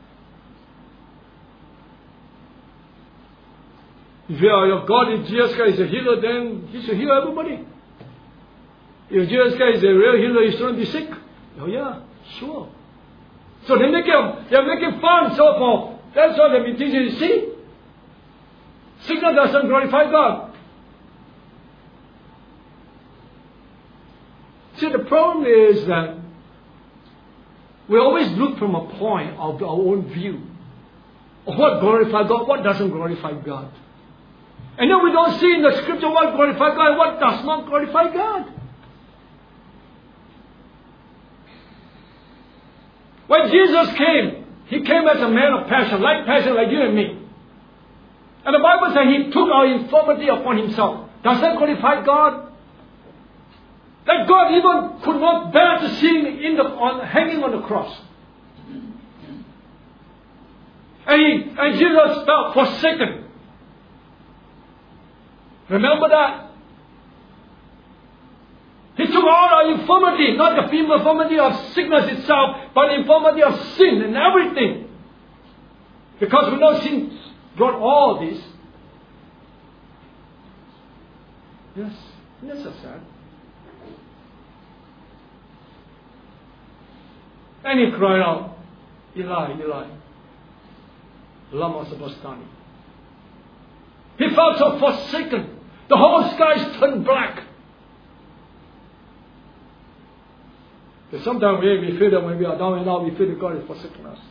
If your God is Jesus Christ is a healer, then He should heal everybody. If Jesus Christ is a real healer, He shouldn't be sick. Oh yeah, sure. So they make him, they're making fun, so forth. That's what they've been teaching. You see, sickness doesn't glorify God. See, the problem is that we always look from a point of our own view of what glorifies God, what doesn't glorify God. And then we don't see in the scripture what glorifies God and what does not glorify God. When Jesus came, He came as a man of passion, like passion like you and me. And the Bible says He took our infirmity upon Himself. Does that glorify God? That God even could not bear to see Him in the, on, hanging on the cross. And, he, and Jesus felt forsaken. Remember that? He took all our infirmity, not the infirmity of sickness itself, but the infirmity of sin and everything. Because we know sin brought all this. Yes, that's so sad. And he cried out, Eli, Eli, lama sabachthani. He felt so forsaken. The whole sky turned black. Because sometimes we, we feel that when we are down and out, we feel that God is forsaken us.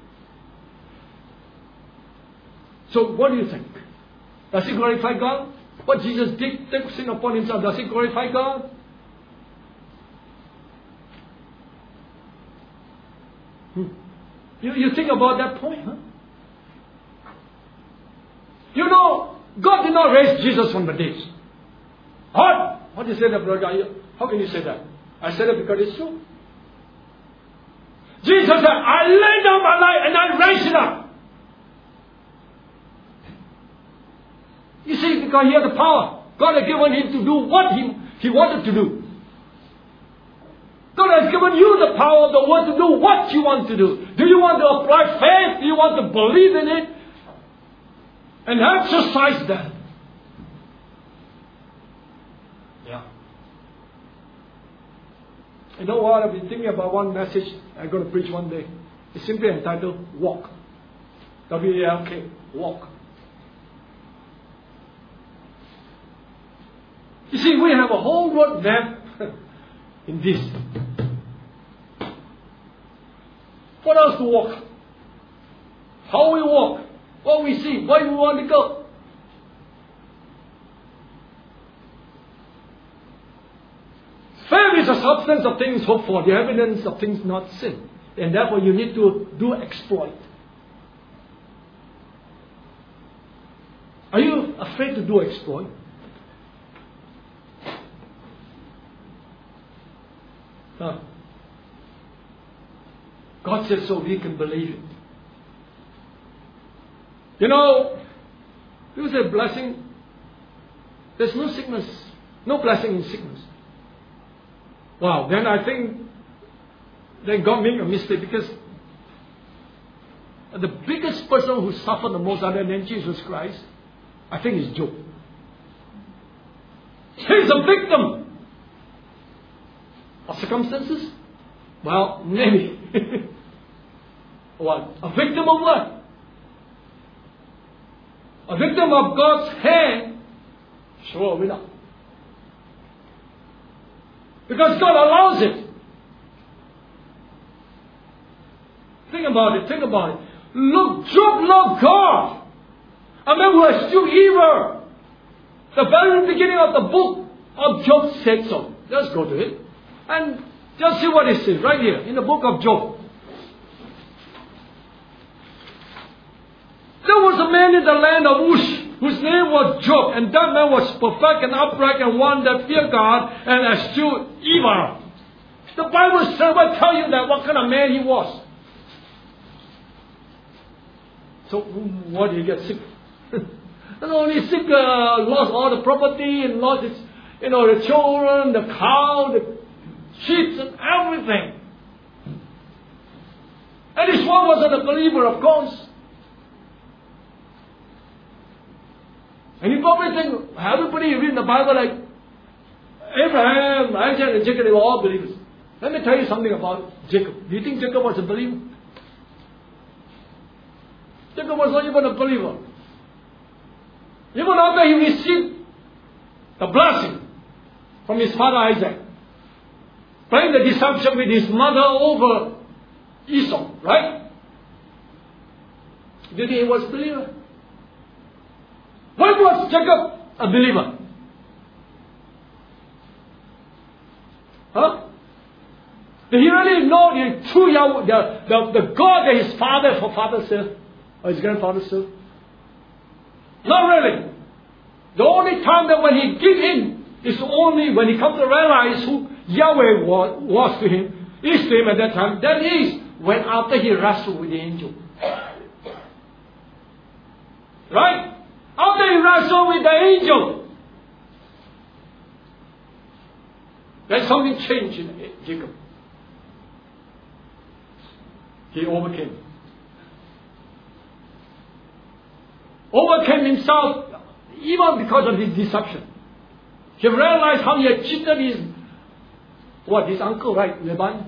So what do you think? Does it glorify God? What Jesus did, take sin upon Himself, does it glorify God? Hmm. You, you think about that point, huh? You know, God did not raise Jesus from the dead. What? What do you say that, brother? How can you say that? I said it because it's true. Jesus said, I lay down my life and I raise it up. You see, because he had the power. God had given him to do what he, he wanted to do. God has given you the power of the word to do what you want to do. Do you want to apply faith? Do you want to believe in it? And exercise that. Yeah. You know what? I've been thinking about one message I'm going to preach one day. It's simply entitled Walk. W A L K. Walk. You see, we have a whole road map in this. What else to walk? How we walk? What we see? Where we want to go? Faith is the substance of things hoped for, the evidence of things not seen. And therefore you need to do exploit. Are you afraid to do exploit? Huh. God said so we can believe it. You know, you say blessing. There's no sickness, no blessing in sickness. Wow, then I think then God made a mistake, because the biggest person who suffered the most other than Jesus Christ, I think is Job. He's a victim of circumstances? Well, maybe. What? A victim of what? A victim of God's hand? Sure, we're not. Because God allows it. Think about it, think about it. Look, Job loved God. A man who was still evil. The very beginning of the book of Job said so. Let's go to it. And just see what it says right here in the book of Job. There was a man in the land of Ush, whose name was Job, and that man was perfect and upright and one that feared God and eschewed evil. The Bible says, will tell you that what kind of man he was. So what did he get sick? Not only sick, uh, lost all the property and lost his, you know, the children, the cow, the sheep and everything. And his wife wasn't a believer, of course. And you probably think, everybody reading the Bible like Abraham, Isaac, and Jacob, they were all believers. Let me tell you something about Jacob. Do you think Jacob was a believer? Jacob was not even a believer. Even after he received the blessing from his father Isaac, playing the deception with his mother over Esau, right? Do you think he was a believer? When was Jacob a believer? Huh? Did he really know the true Yahweh, the, the, the God that his father, for father served, or his grandfather served? Not really. The only time that when he gave in is only when he comes to realize who Yahweh was, was to him, is to him at that time. That is when after he wrestled with the angel. Right? After he wrestled with the angel, then something changed in Jacob. He overcame. Overcame himself even because of his deception. He realized how he had cheated his, what, his uncle, right, Laban?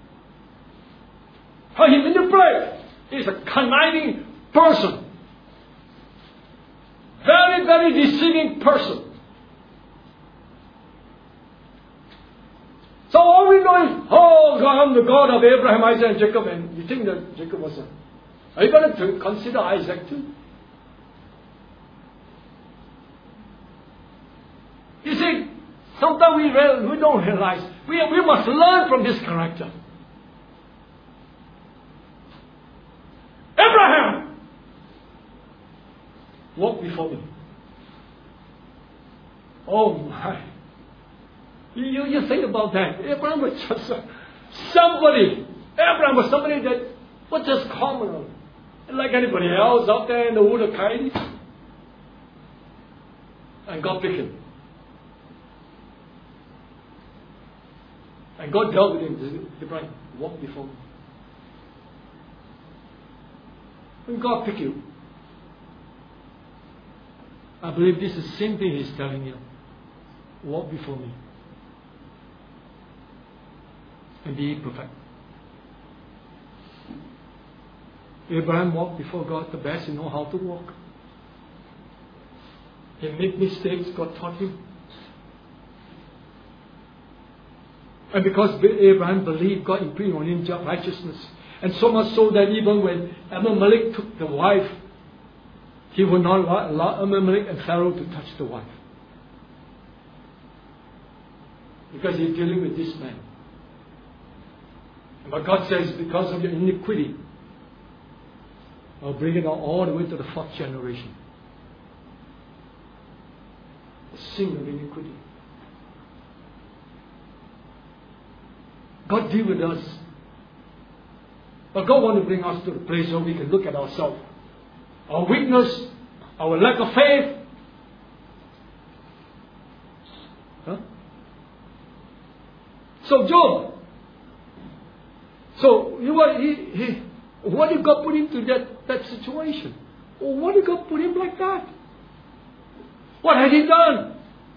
How he manipulated. He's a conniving person. Very, very deceiving person. So all we know is, oh, God, I'm the God of Abraham, Isaac, and Jacob. And you think that Jacob was a... Are you going to consider Isaac too? You see, sometimes we, re- we don't realize. We, we must learn from this character. Abraham! walk before me. Oh my. You, you, you think about that. Abraham was just uh, somebody. Abraham was somebody that was just common. Like anybody else out there in the wood of Kain. And God picked him. And God dealt with him. Abraham, walk before me. When God picked you, I believe this is the same thing He's telling you. Walk before me. And be perfect. Abraham walked before God the best he know how to walk. He made mistakes, God taught him. And because Abraham believed, God imputed on him righteousness. And so much so that even when Abimelech took the wife, he would not allow Abimelech and Pharaoh to touch the wife. Because he's dealing with this man. And but God says, because of your iniquity, I'll bring it all the way to the fourth generation. The sin of iniquity. God deal with us. But God wants to bring us to the place where we can look at ourselves. Our weakness, our lack of faith. Huh? So Job. So you what he, he what did God put him to that, that situation? Or what did God put him like that? What had he done?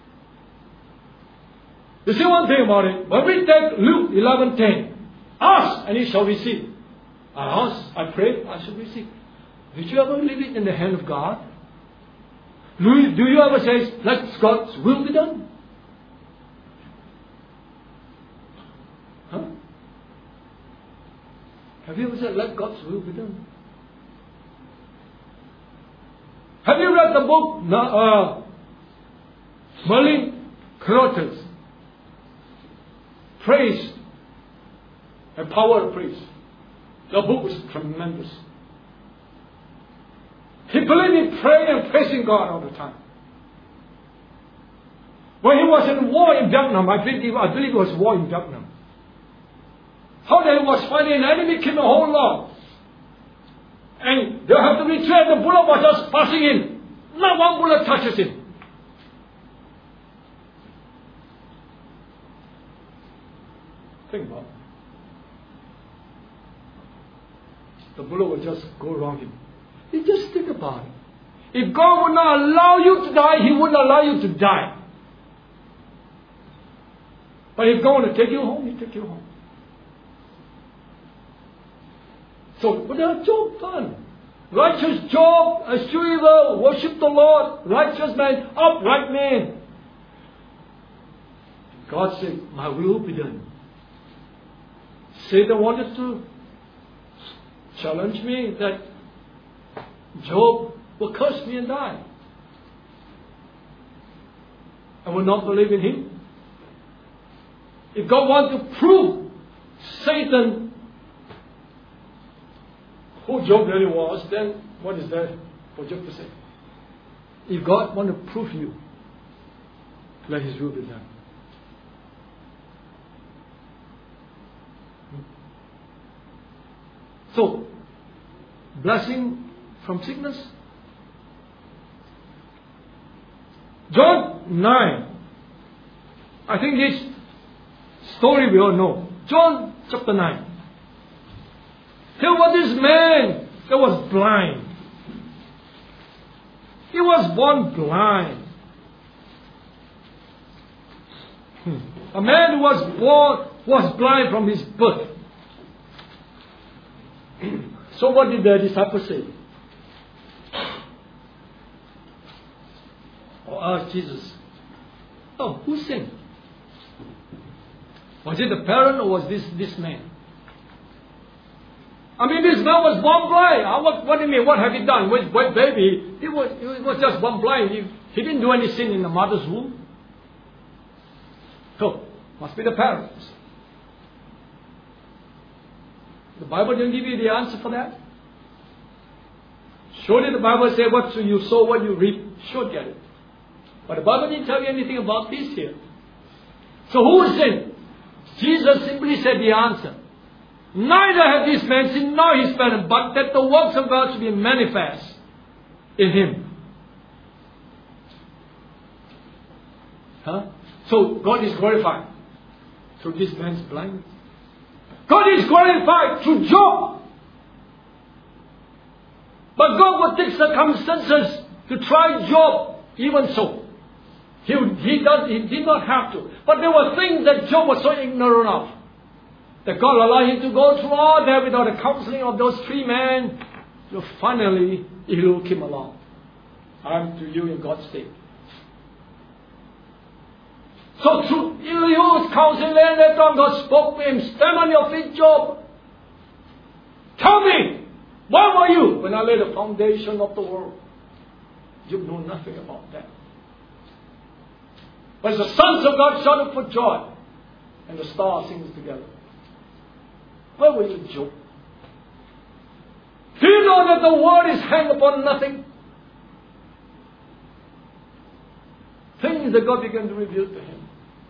You see one thing about it. When we take Luke eleven ten, ask and he shall receive. I ask, I pray, I shall receive. Did you ever leave it in the hand of God? Do you, do you ever say, let God's will be done? Huh? Have you ever said, let God's will be done? Have you read the book, uh, Merlin Crothers? Praise and Power of Praise. The book was tremendous. He believed in praying and praising God all the time. When he was in war in Vietnam, I believe, I believe it was war in Vietnam. How they was fighting an enemy came a whole lot. And they have to retreat, the bullet was just passing in. Not one bullet touches him. Think about it. The bullet would just go around him. You just think about it. If God would not allow you to die, He wouldn't allow you to die. But if God would take you home, He'd take you home. So, what has Job done? Righteous Job, eschew evil, worship the Lord, righteous man, upright man. God said, my will be done. Satan wanted to challenge me that Job will curse me and die. I will not believe in him. If God wants to prove Satan who Job really was, then what is there for Job to say? If God wants to prove you, let His will be done. So, blessing from sickness. John nine. I think this story we all know. John chapter nine. Here was this man that was blind. He was born blind. Hmm. A man who was born was blind from his birth. So what did the disciples say? Or asked Jesus, oh, who sinned? Was it the parent or was this this man? I mean, this man was born blind. Uh, what, what do you mean? What have he done? With, with baby, he was, he was just born blind. He, he didn't do any sin in the mother's womb. So, must be the parents. The Bible didn't give you the answer for that. Surely the Bible says what you sow, what you reap, you should get it. But the Bible didn't tell you anything about this here. So who sinned? Jesus simply said the answer. Neither have this man sinned nor his parents, but that the works of God should be manifest in him. Huh? So God is glorified through this man's blindness. God is glorified through Job. But God would take circumstances to try Job, even so. He, he, does, he did not have to. But there were things that Job was so ignorant of, that God allowed him to go through all that without the counseling of those three men. So finally, Elihu came along. I'm to you in God's state. So through Elihu's counseling, later on God spoke to him, stand on your feet, Job. Tell me, where were you when I laid the foundation of the world? You know nothing about that. But the sons of God shouted for joy, and the stars sings together. Where were you, Job? Do you know that the world is hanged upon nothing? Things that God began to reveal to him.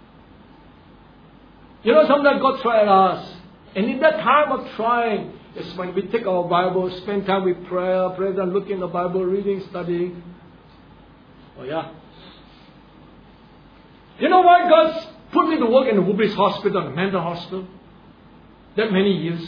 You know, sometimes God tried us. And in that time of trying, is when we take our Bible, spend time with prayer, prayer and look in the Bible, reading, studying. Oh yeah. You know why God put me to work in the Woodbridge Hospital, the mental hospital, that many years?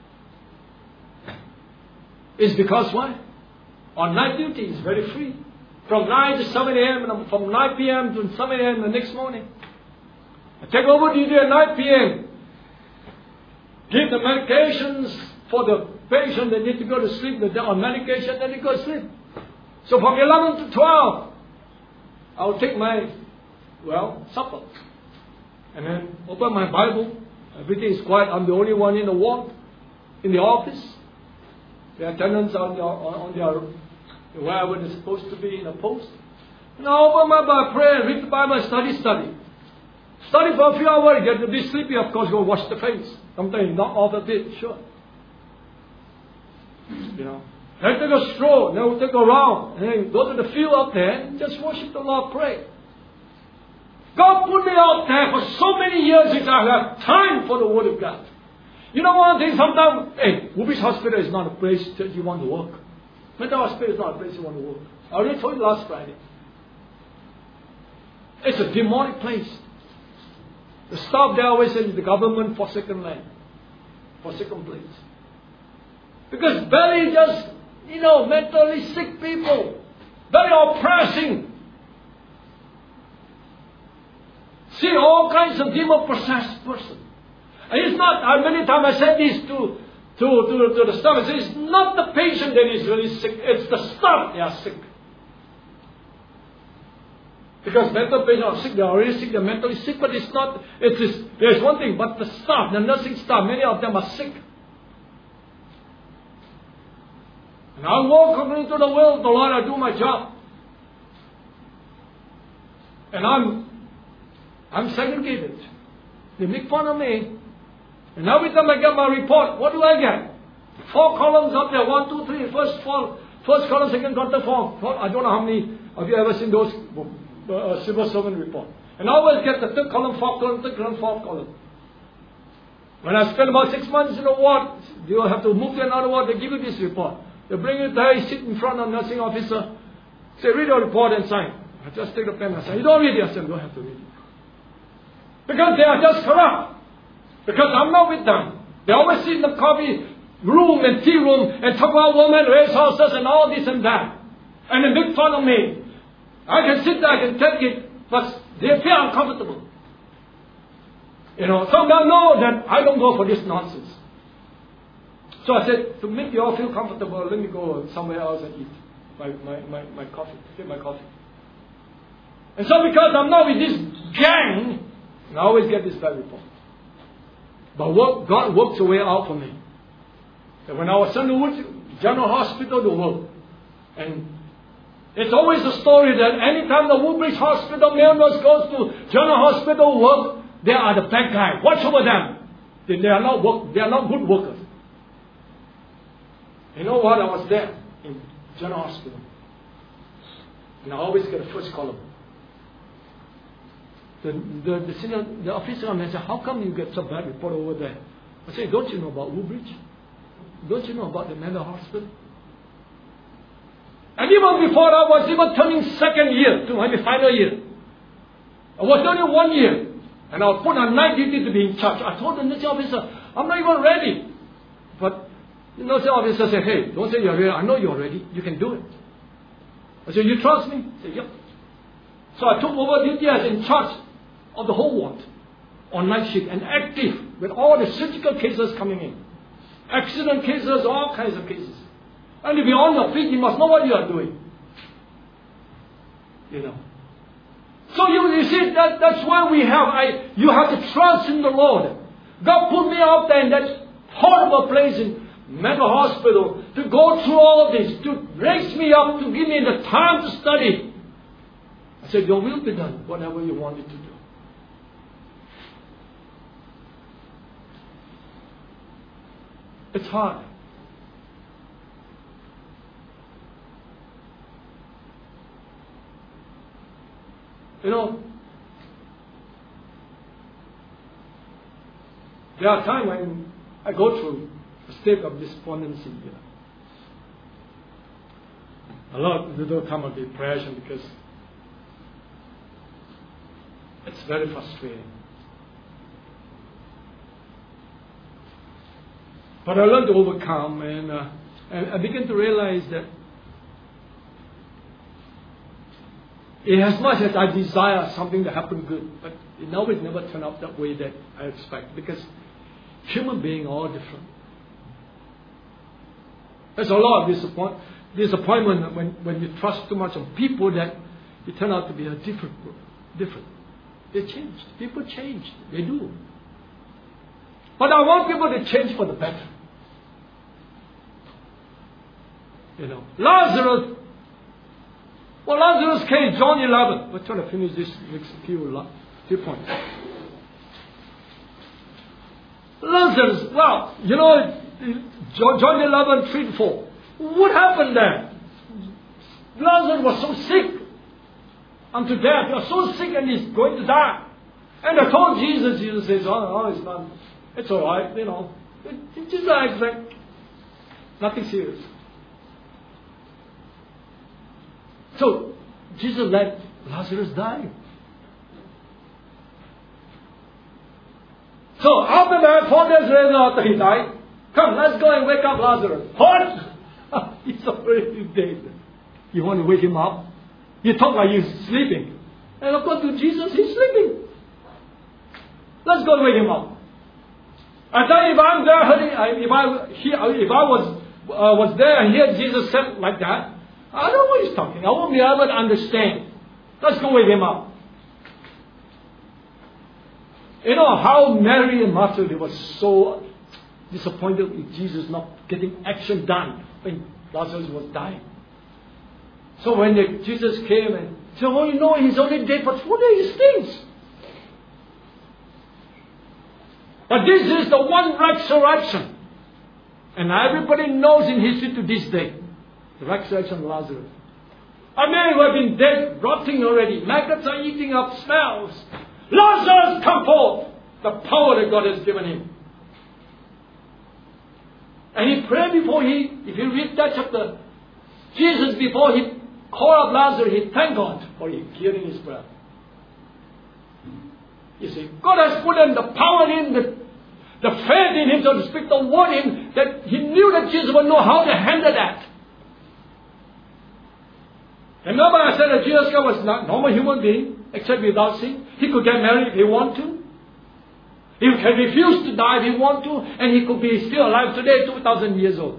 It's because why? On night duty is very free. From nine to seven a.m. and from nine p.m. to seven a.m. the next morning. I take over duty at nine p.m. Give the medications for the patient that need to go to sleep. They're on medication, then they go to sleep. So from eleven to twelve, I will take my, well, supper. And then open my Bible. Everything is quiet. I'm the only one in the ward, in the office. The attendants are on their, on their, wherever they're supposed to be in a post. And I open my Bible, pray, read the Bible, study, study. Study for a few hours, get to be sleepy, of course, go wash the face. Sometimes not all of it, sure. You know. Then take a stroll, then we'll take a round, and then go to the field out there and just worship the Lord, pray. God put me out there for so many years since I have time for the Word of God. You know one thing, sometimes, hey, Woodbridge Hospital is not a place that you want to work. Mental hospital is not a place you want to work. I already told you last Friday. It's a demonic place. The staff there always says the government forsaken land, forsaken place. Because very just, you know, mentally sick people, very oppressing. See all kinds of demon-possessed person. And it's not, uh, many times I said this to, to, to, to the staff, I said, it's not the patient that is really sick, it's the staff they are sick. Because mental patients are sick, they are already sick, they are mentally sick, but it's not, it's just, there's one thing, but the staff, the nursing staff, many of them are sick. And I walk according to the will of the Lord, I do my job. And I'm, I'm segregated. They make fun of me. And every time I get my report, what do I get? Four columns up there, one, two, three, first four, first column, second column, third column. I don't know how many of you have ever seen those uh, civil servant report. And I always get the third column, fourth column, third column, fourth column. When I spend about six months in a ward, you have to move to another ward, they give you this report. They bring you there, you sit in front of the nursing officer, say, read your report and sign. I just take the pen and sign. You don't read it, I say, you don't have to read it. Because they are just corrupt. Because I'm not with them. They always sit in the coffee room and tea room and talk about women, race horses and all this and that. And they make fun of me. I can sit there, I can take it, but they feel uncomfortable. You know, some of them know that I don't go for this nonsense. So I said, to make you all feel comfortable, let me go somewhere else and eat my, my, my, my coffee, get my coffee. And so because I'm not with this gang, I always get this bad report. But work, God works a way out for me. And when I was sent to Wood, General Hospital to work, and it's always a story that anytime the Woodbridge Hospital male nurse goes to General Hospital work, they are the bad guy. Watch over them. They, they are not work, they are not good workers. You know what? I was there in General Hospital. And I always get a first column. The, the, the, senior, the officer on there said, how come you get so bad report over there? I said, don't you know about Woodbridge? Don't you know about the mental hospital? And even before I was even turning second year to my final year, I was only one year, and I was put on night duty to be in charge. I told the nursing officer, I'm not even ready. But the nursing officer said, hey, don't say you're ready. I know you're ready. You can do it. I said, you trust me? I said, yep. So I took over duty as in charge of the whole ward on night shift and active with all the surgical cases coming in. Accident cases, all kinds of cases. And if you're on your feet, you must know what you are doing. You know. So you, you see, that, that's why we have, I, you have to trust in the Lord. God put me out there in that horrible place in mental hospital to go through all this, to raise me up, to give me the time to study. I said, your will be done, whatever you want it to do. It's hard. You know, there are times when I go through a state of despondency. You know. A lot of little time of depression because it's very frustrating. But I learned to overcome, and, uh, and I began to realize that as much as I desire something to happen good, but it always never turn out that way that I expect, because human beings are all different. There's a lot of disappoint, disappointment when, when you trust too much on people that it turn out to be a different different. They changed. People change. They do. But I want people to change for the better. You know, Lazarus. Well, Lazarus came, John eleven. We're trying to finish this next few, few points. Lazarus, well, you know, John eleven, three to four. What happened there? Lazarus was so sick unto death. He was so sick and he's going to die. And I told Jesus, Jesus says, oh, oh it's not, it's all right, you know. It, it's just like, like nothing serious. So, Jesus let Lazarus die. So, after that, four days later after he died, come, let's go and wake up Lazarus. What? He's already dead. You want to wake him up? You talk like he's sleeping. And according to Jesus, he's sleeping. Let's go and wake him up. I tell you, if I'm there, if I, if I was, uh, was there and hear Jesus said like that, I don't know what he's talking. I won't be able to understand. Let's go wake him up. You know how Mary and Martha, they were so disappointed with Jesus not getting action done when Lazarus was dying. So when the, Jesus came and said, oh, you know, he's only dead for four days, stinks. But this is the one resurrection. And everybody knows in history to this day. The resurrection of Lazarus. A man who had been dead, rotting already. Maggots are eating up smells. Lazarus, come forth! The power that God has given him. And he prayed before he, if you read that chapter, Jesus, before he called up Lazarus, he thanked God for hearing his prayer. You see, God has put in the power in, the, the faith in him, so to speak, the word in him, that he knew that Jesus would know how to handle that. Remember I said that Jesus was not a normal human being, except without sin. He could get married if he wanted to. He can refuse to die if he wanted to. And he could be still alive today, two thousand years old.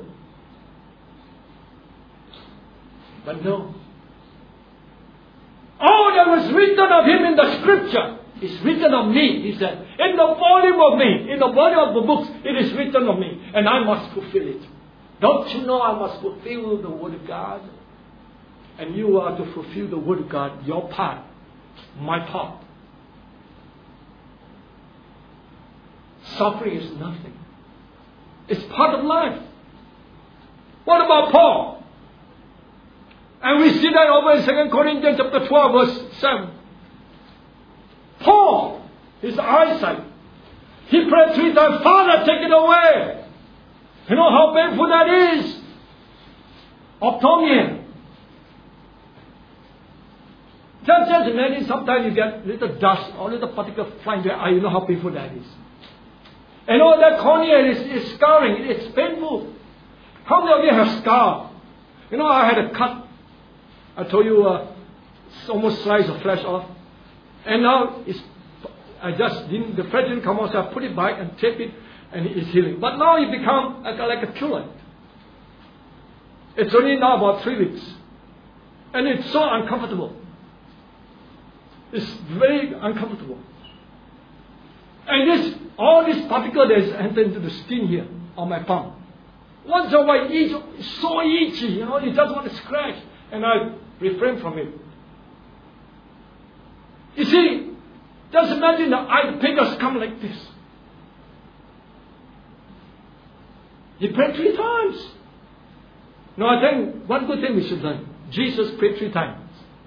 But no. All that was written of him in the scripture is written of me, he said. In the volume of me, in the volume of the books, it is written of me. And I must fulfill it. Don't you know I must fulfill the word of God? And you are to fulfill the word of God, your part, my part. Suffering is nothing. It's part of life. What about Paul? And we see that over in Second Corinthians chapter twelve, verse seven. Paul, his eyesight, he prayed three times, Father, take it away. You know how painful that is? Ophthalmia. Just, just imagine sometimes you get little dust or little particle flying to your eye. You know how painful that is. And all that cornea is, is scarring. It's painful. How many of you have scar? You know, I had a cut. I told you, uh, it's almost slice of flesh off. And now it's, I just didn't, the flesh didn't come out, so I put it back and tape it, and it's healing. But now it become like a, like a tumor. It's only now about three weeks. And it's so uncomfortable. It's very uncomfortable. And this, all this particle that is entered into the skin here on my palm. Once in a while, it's so itchy, you know, you just want to scratch. And I refrain from it. You see, just imagine the eye fingers come like this. He prayed three times. No, I think one good thing we should learn. Jesus prayed three times.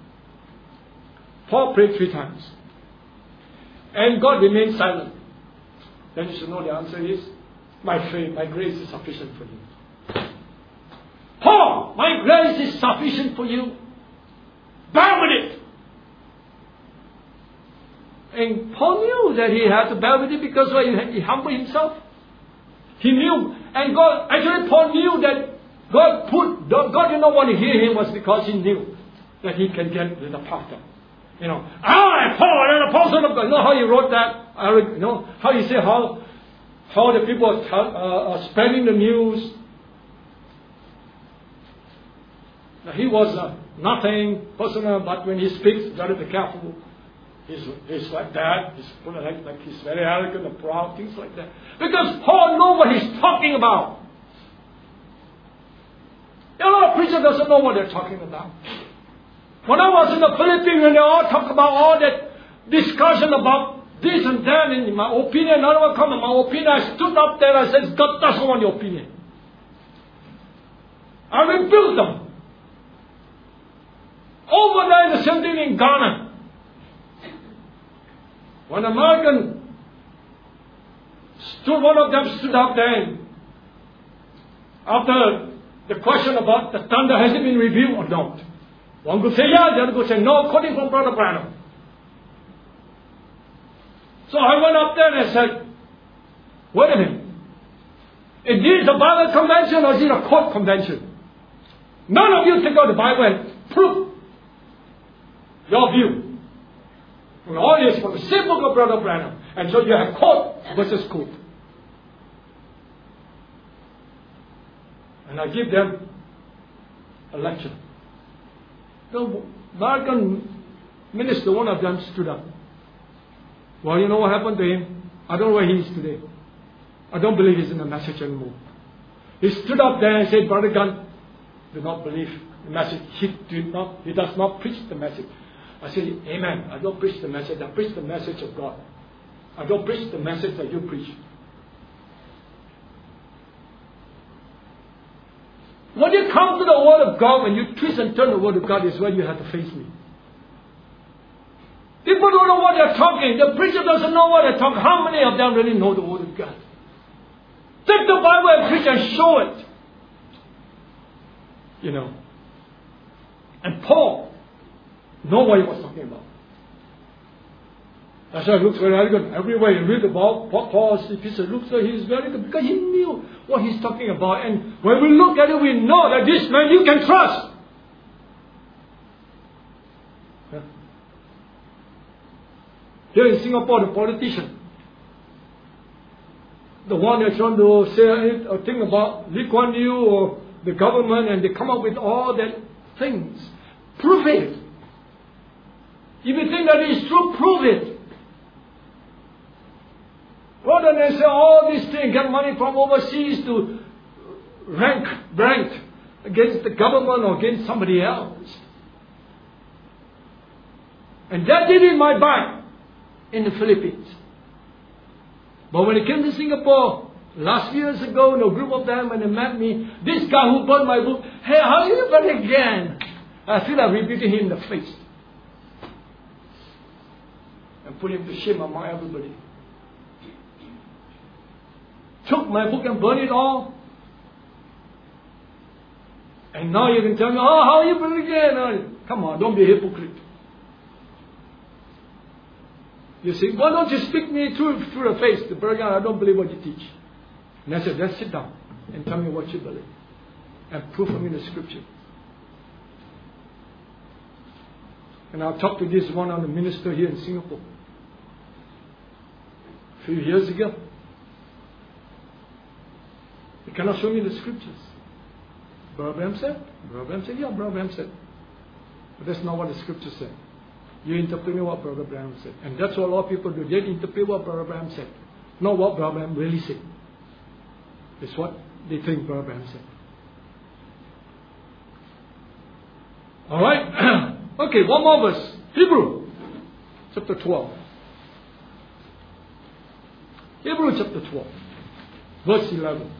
Paul prayed three times. And God remained silent. Then you should know the answer is, my faith, my grace is sufficient for you. Paul, my grace is sufficient for you. Bear with it. And Paul knew that he had to bear with it because well, he humbled himself. He knew. And God, actually Paul knew that God put, God did not want to hear him was because he knew that he can get the pastor. You know, I, Paul, an apostle of God. You know how he wrote that? I, you know, how he said how, how the people are, uh, are spreading the news. Now, he was uh, nothing personal, but when he speaks, you got to be careful. He's, he's like that. He's like, like he's very arrogant and proud, things like that. Because Paul knows what he's talking about. A lot of preachers doesn't know what they're talking about. When I was in the Philippines, when they all talk about all that discussion about this and that, and in my opinion, none of them come in my opinion, I stood up there and I said, God doesn't want your opinion. I rebuked them. Over there, the same thing in Ghana. When American stood, one of them stood up there, and after the question about the thunder, has it been revealed or not? One could say yeah, the other could say no, according from Brother Branham. So I went up there and I said, wait a minute. Is this a Bible convention or is it a court convention? None of you take out the Bible and prove your view. And all this from the same book of Brother Branham. And so you have court versus court. And I give them a lecture. The American minister, one of them stood up. Well, you know what happened to him? I don't know where he is today. I don't believe he's in the message anymore. He stood up there and said, Brother Gunn, do not believe the message. He, did not, he does not preach the message. I said, amen. I don't preach the message. I preach the message of God. I don't preach the message that you preach. When you come to the Word of God, when you twist and turn the Word of God, is where you have to face me. People don't know what they're talking. The preacher doesn't know what they're talking. How many of them really know the Word of God? Take the Bible and preach and show it. You know. And Paul know what he was talking about. That's why it looks very good. Everywhere you read about Paul's epistle, it looks like he's very good because he knew what he's talking about. And when we look at it, we know that this man you can trust. Yeah. Here in Singapore, the politician, the one that's trying to say a thing about Lee Kuan Yew or the government, and they come up with all that things. Prove it. If you think that it is true, prove it. Rather than say all these things, get money from overseas to rank, rank against the government or against somebody else. And that did in my back in the Philippines. But when it came to Singapore, last years ago, in a group of them, when they met me, this guy who bought my book, hey, how are you back again? I feel like rebuking him in the face. And put him to shame among everybody. Took my book and burned it all. And now you can tell me, oh, how are you born again? Oh, come on, don't be a hypocrite. You see, why don't you speak me through, through the face? The burden, I don't believe what you teach. And I said, let's sit down and tell me what you believe. And prove for me the scripture. And I talked to this one on the minister here in Singapore. A few years ago. He cannot show me the scriptures. Brother Branham said. Brother Branham said, yeah, Brother Branham said. But that's not what the scripture said. You interpret what Brother Branham said. And that's what a lot of people do. They interpret what Brother Branham said. Not what Brother Branham really said. It's what they think Brother Branham said. Alright? Okay, one more verse. Hebrew chapter twelve. Hebrew chapter twelve. Verse eleven.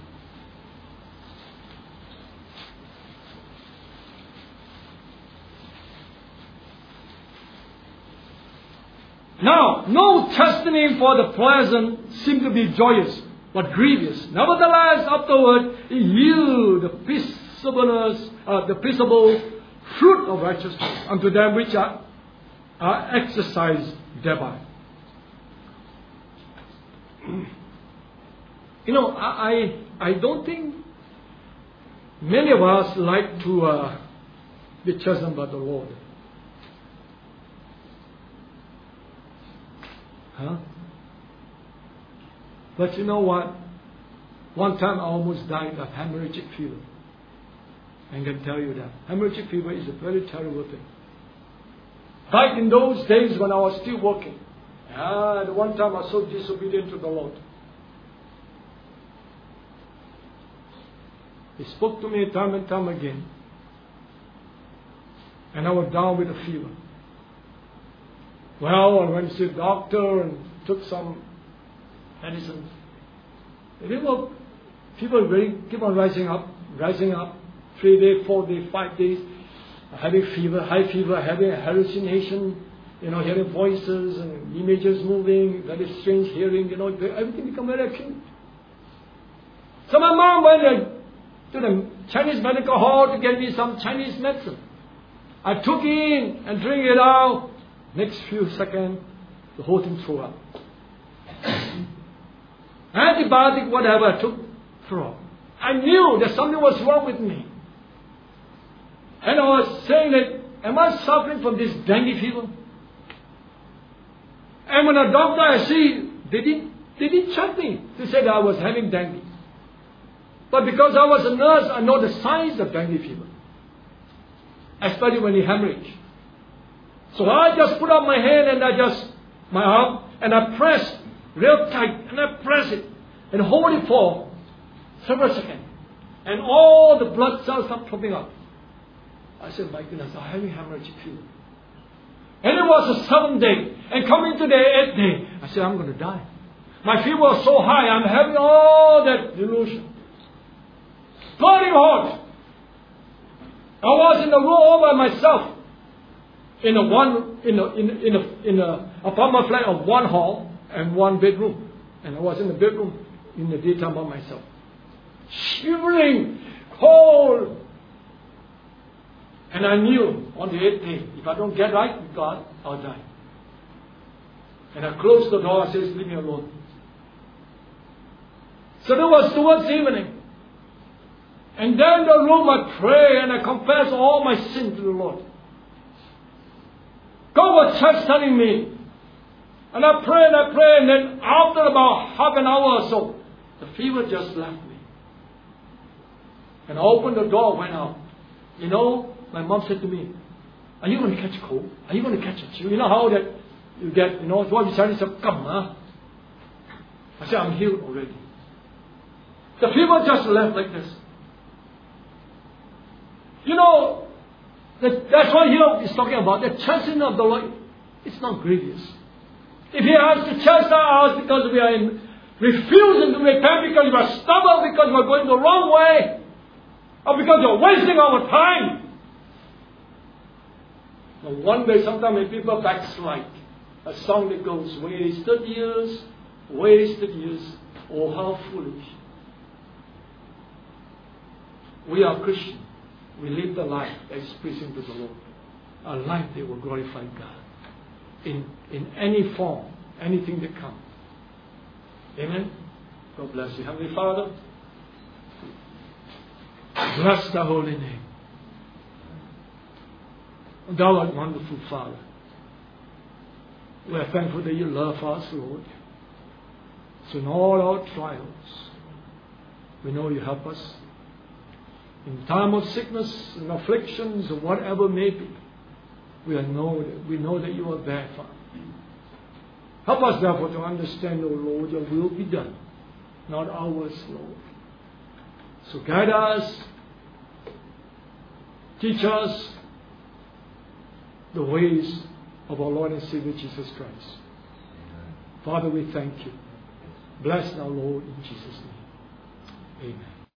Now, no chastening for the present seemed to be joyous, but grievous. Nevertheless, afterward, it yield the peaceableness, uh, the peaceable fruit of righteousness unto them which are, are exercised thereby. You know, I I don't think many of us like to uh, be chastened by the Lord. Huh? But you know what? One time I almost died of hemorrhagic fever. I can tell you that. Hemorrhagic fever is a very terrible thing. Back in those days when I was still working. Ah, the one time I was so disobedient to the Lord. He spoke to me time and time again. And I was down with a fever. Well, I went to see a doctor and took some medicine. People, people really keep on rising up, rising up. Three days, four days, five days, having fever, high fever, having hallucination, you know, hearing voices and images moving, very strange hearing, you know, everything become very acute. So my mom went to the Chinese medical hall to get me some Chinese medicine. I took in and drink it out. Next few seconds, the whole thing threw up. Antibiotic, whatever I took, threw up. I knew that something was wrong with me. And I was saying that, am I suffering from this dengue fever? And when a doctor I see, they didn't, they didn't check me to say that I was having dengue. But because I was a nurse, I know the signs of dengue fever. Especially when you hemorrhage. So I just put up my hand and I just, my arm, and I press real tight, and I press it, and hold it for several seconds. And all the blood cells start popping up. I said, my goodness, I'm having hemorrhagic fever. And it was the seventh day. And coming to the eighth day, I said, I'm going to die. My fever was so high, I'm having all that delusion. Burning hot. I was in the room all by myself. In a one, in a, in a, in a, in a apartment flat of one hall and one bedroom. And I was in the bedroom in the daytime by myself. Shivering, cold. And I knew on the eighth day, if I don't get right with God, I'll die. And I closed the door, I said, leave me alone. So that was towards evening. And then in the room I pray and I confess all my sin to the Lord. God was just telling me. And I pray and I pray, and then after about half an hour or so, the fever just left me. And I opened the door, went out. You know, my mom said to me, are you going to catch a cold? Are you going to catch a chill? You know how that you get, you know, what you Chinese say, come, huh? I said, I'm healed already. The fever just left like this. You know, that, that's what he is talking about. The chastening of the Lord, it's not grievous. If he has to chastise us because we are in, refusing to repent, because we are stubborn, because we are going the wrong way, or because we are wasting our time, No wonder sometimes when people backslide, a song that goes, wasted years, wasted years, oh how foolish. We are Christians. We live the life that is pleasing to the Lord. A life that will glorify God. In, in any form, anything that comes. Amen? God bless you. Heavenly Father, bless the holy name. Thou art wonderful, Father. We are thankful that you love us, Lord. So in all our trials, we know you help us. In time of sickness and afflictions or whatever may be, we know that, we know that you are there, Father. Help us therefore to understand, O Lord, your will be done, not ours, Lord. So guide us, teach us the ways of our Lord and Savior Jesus Christ. Father, we thank you. Bless now, Lord, in Jesus' name. Amen.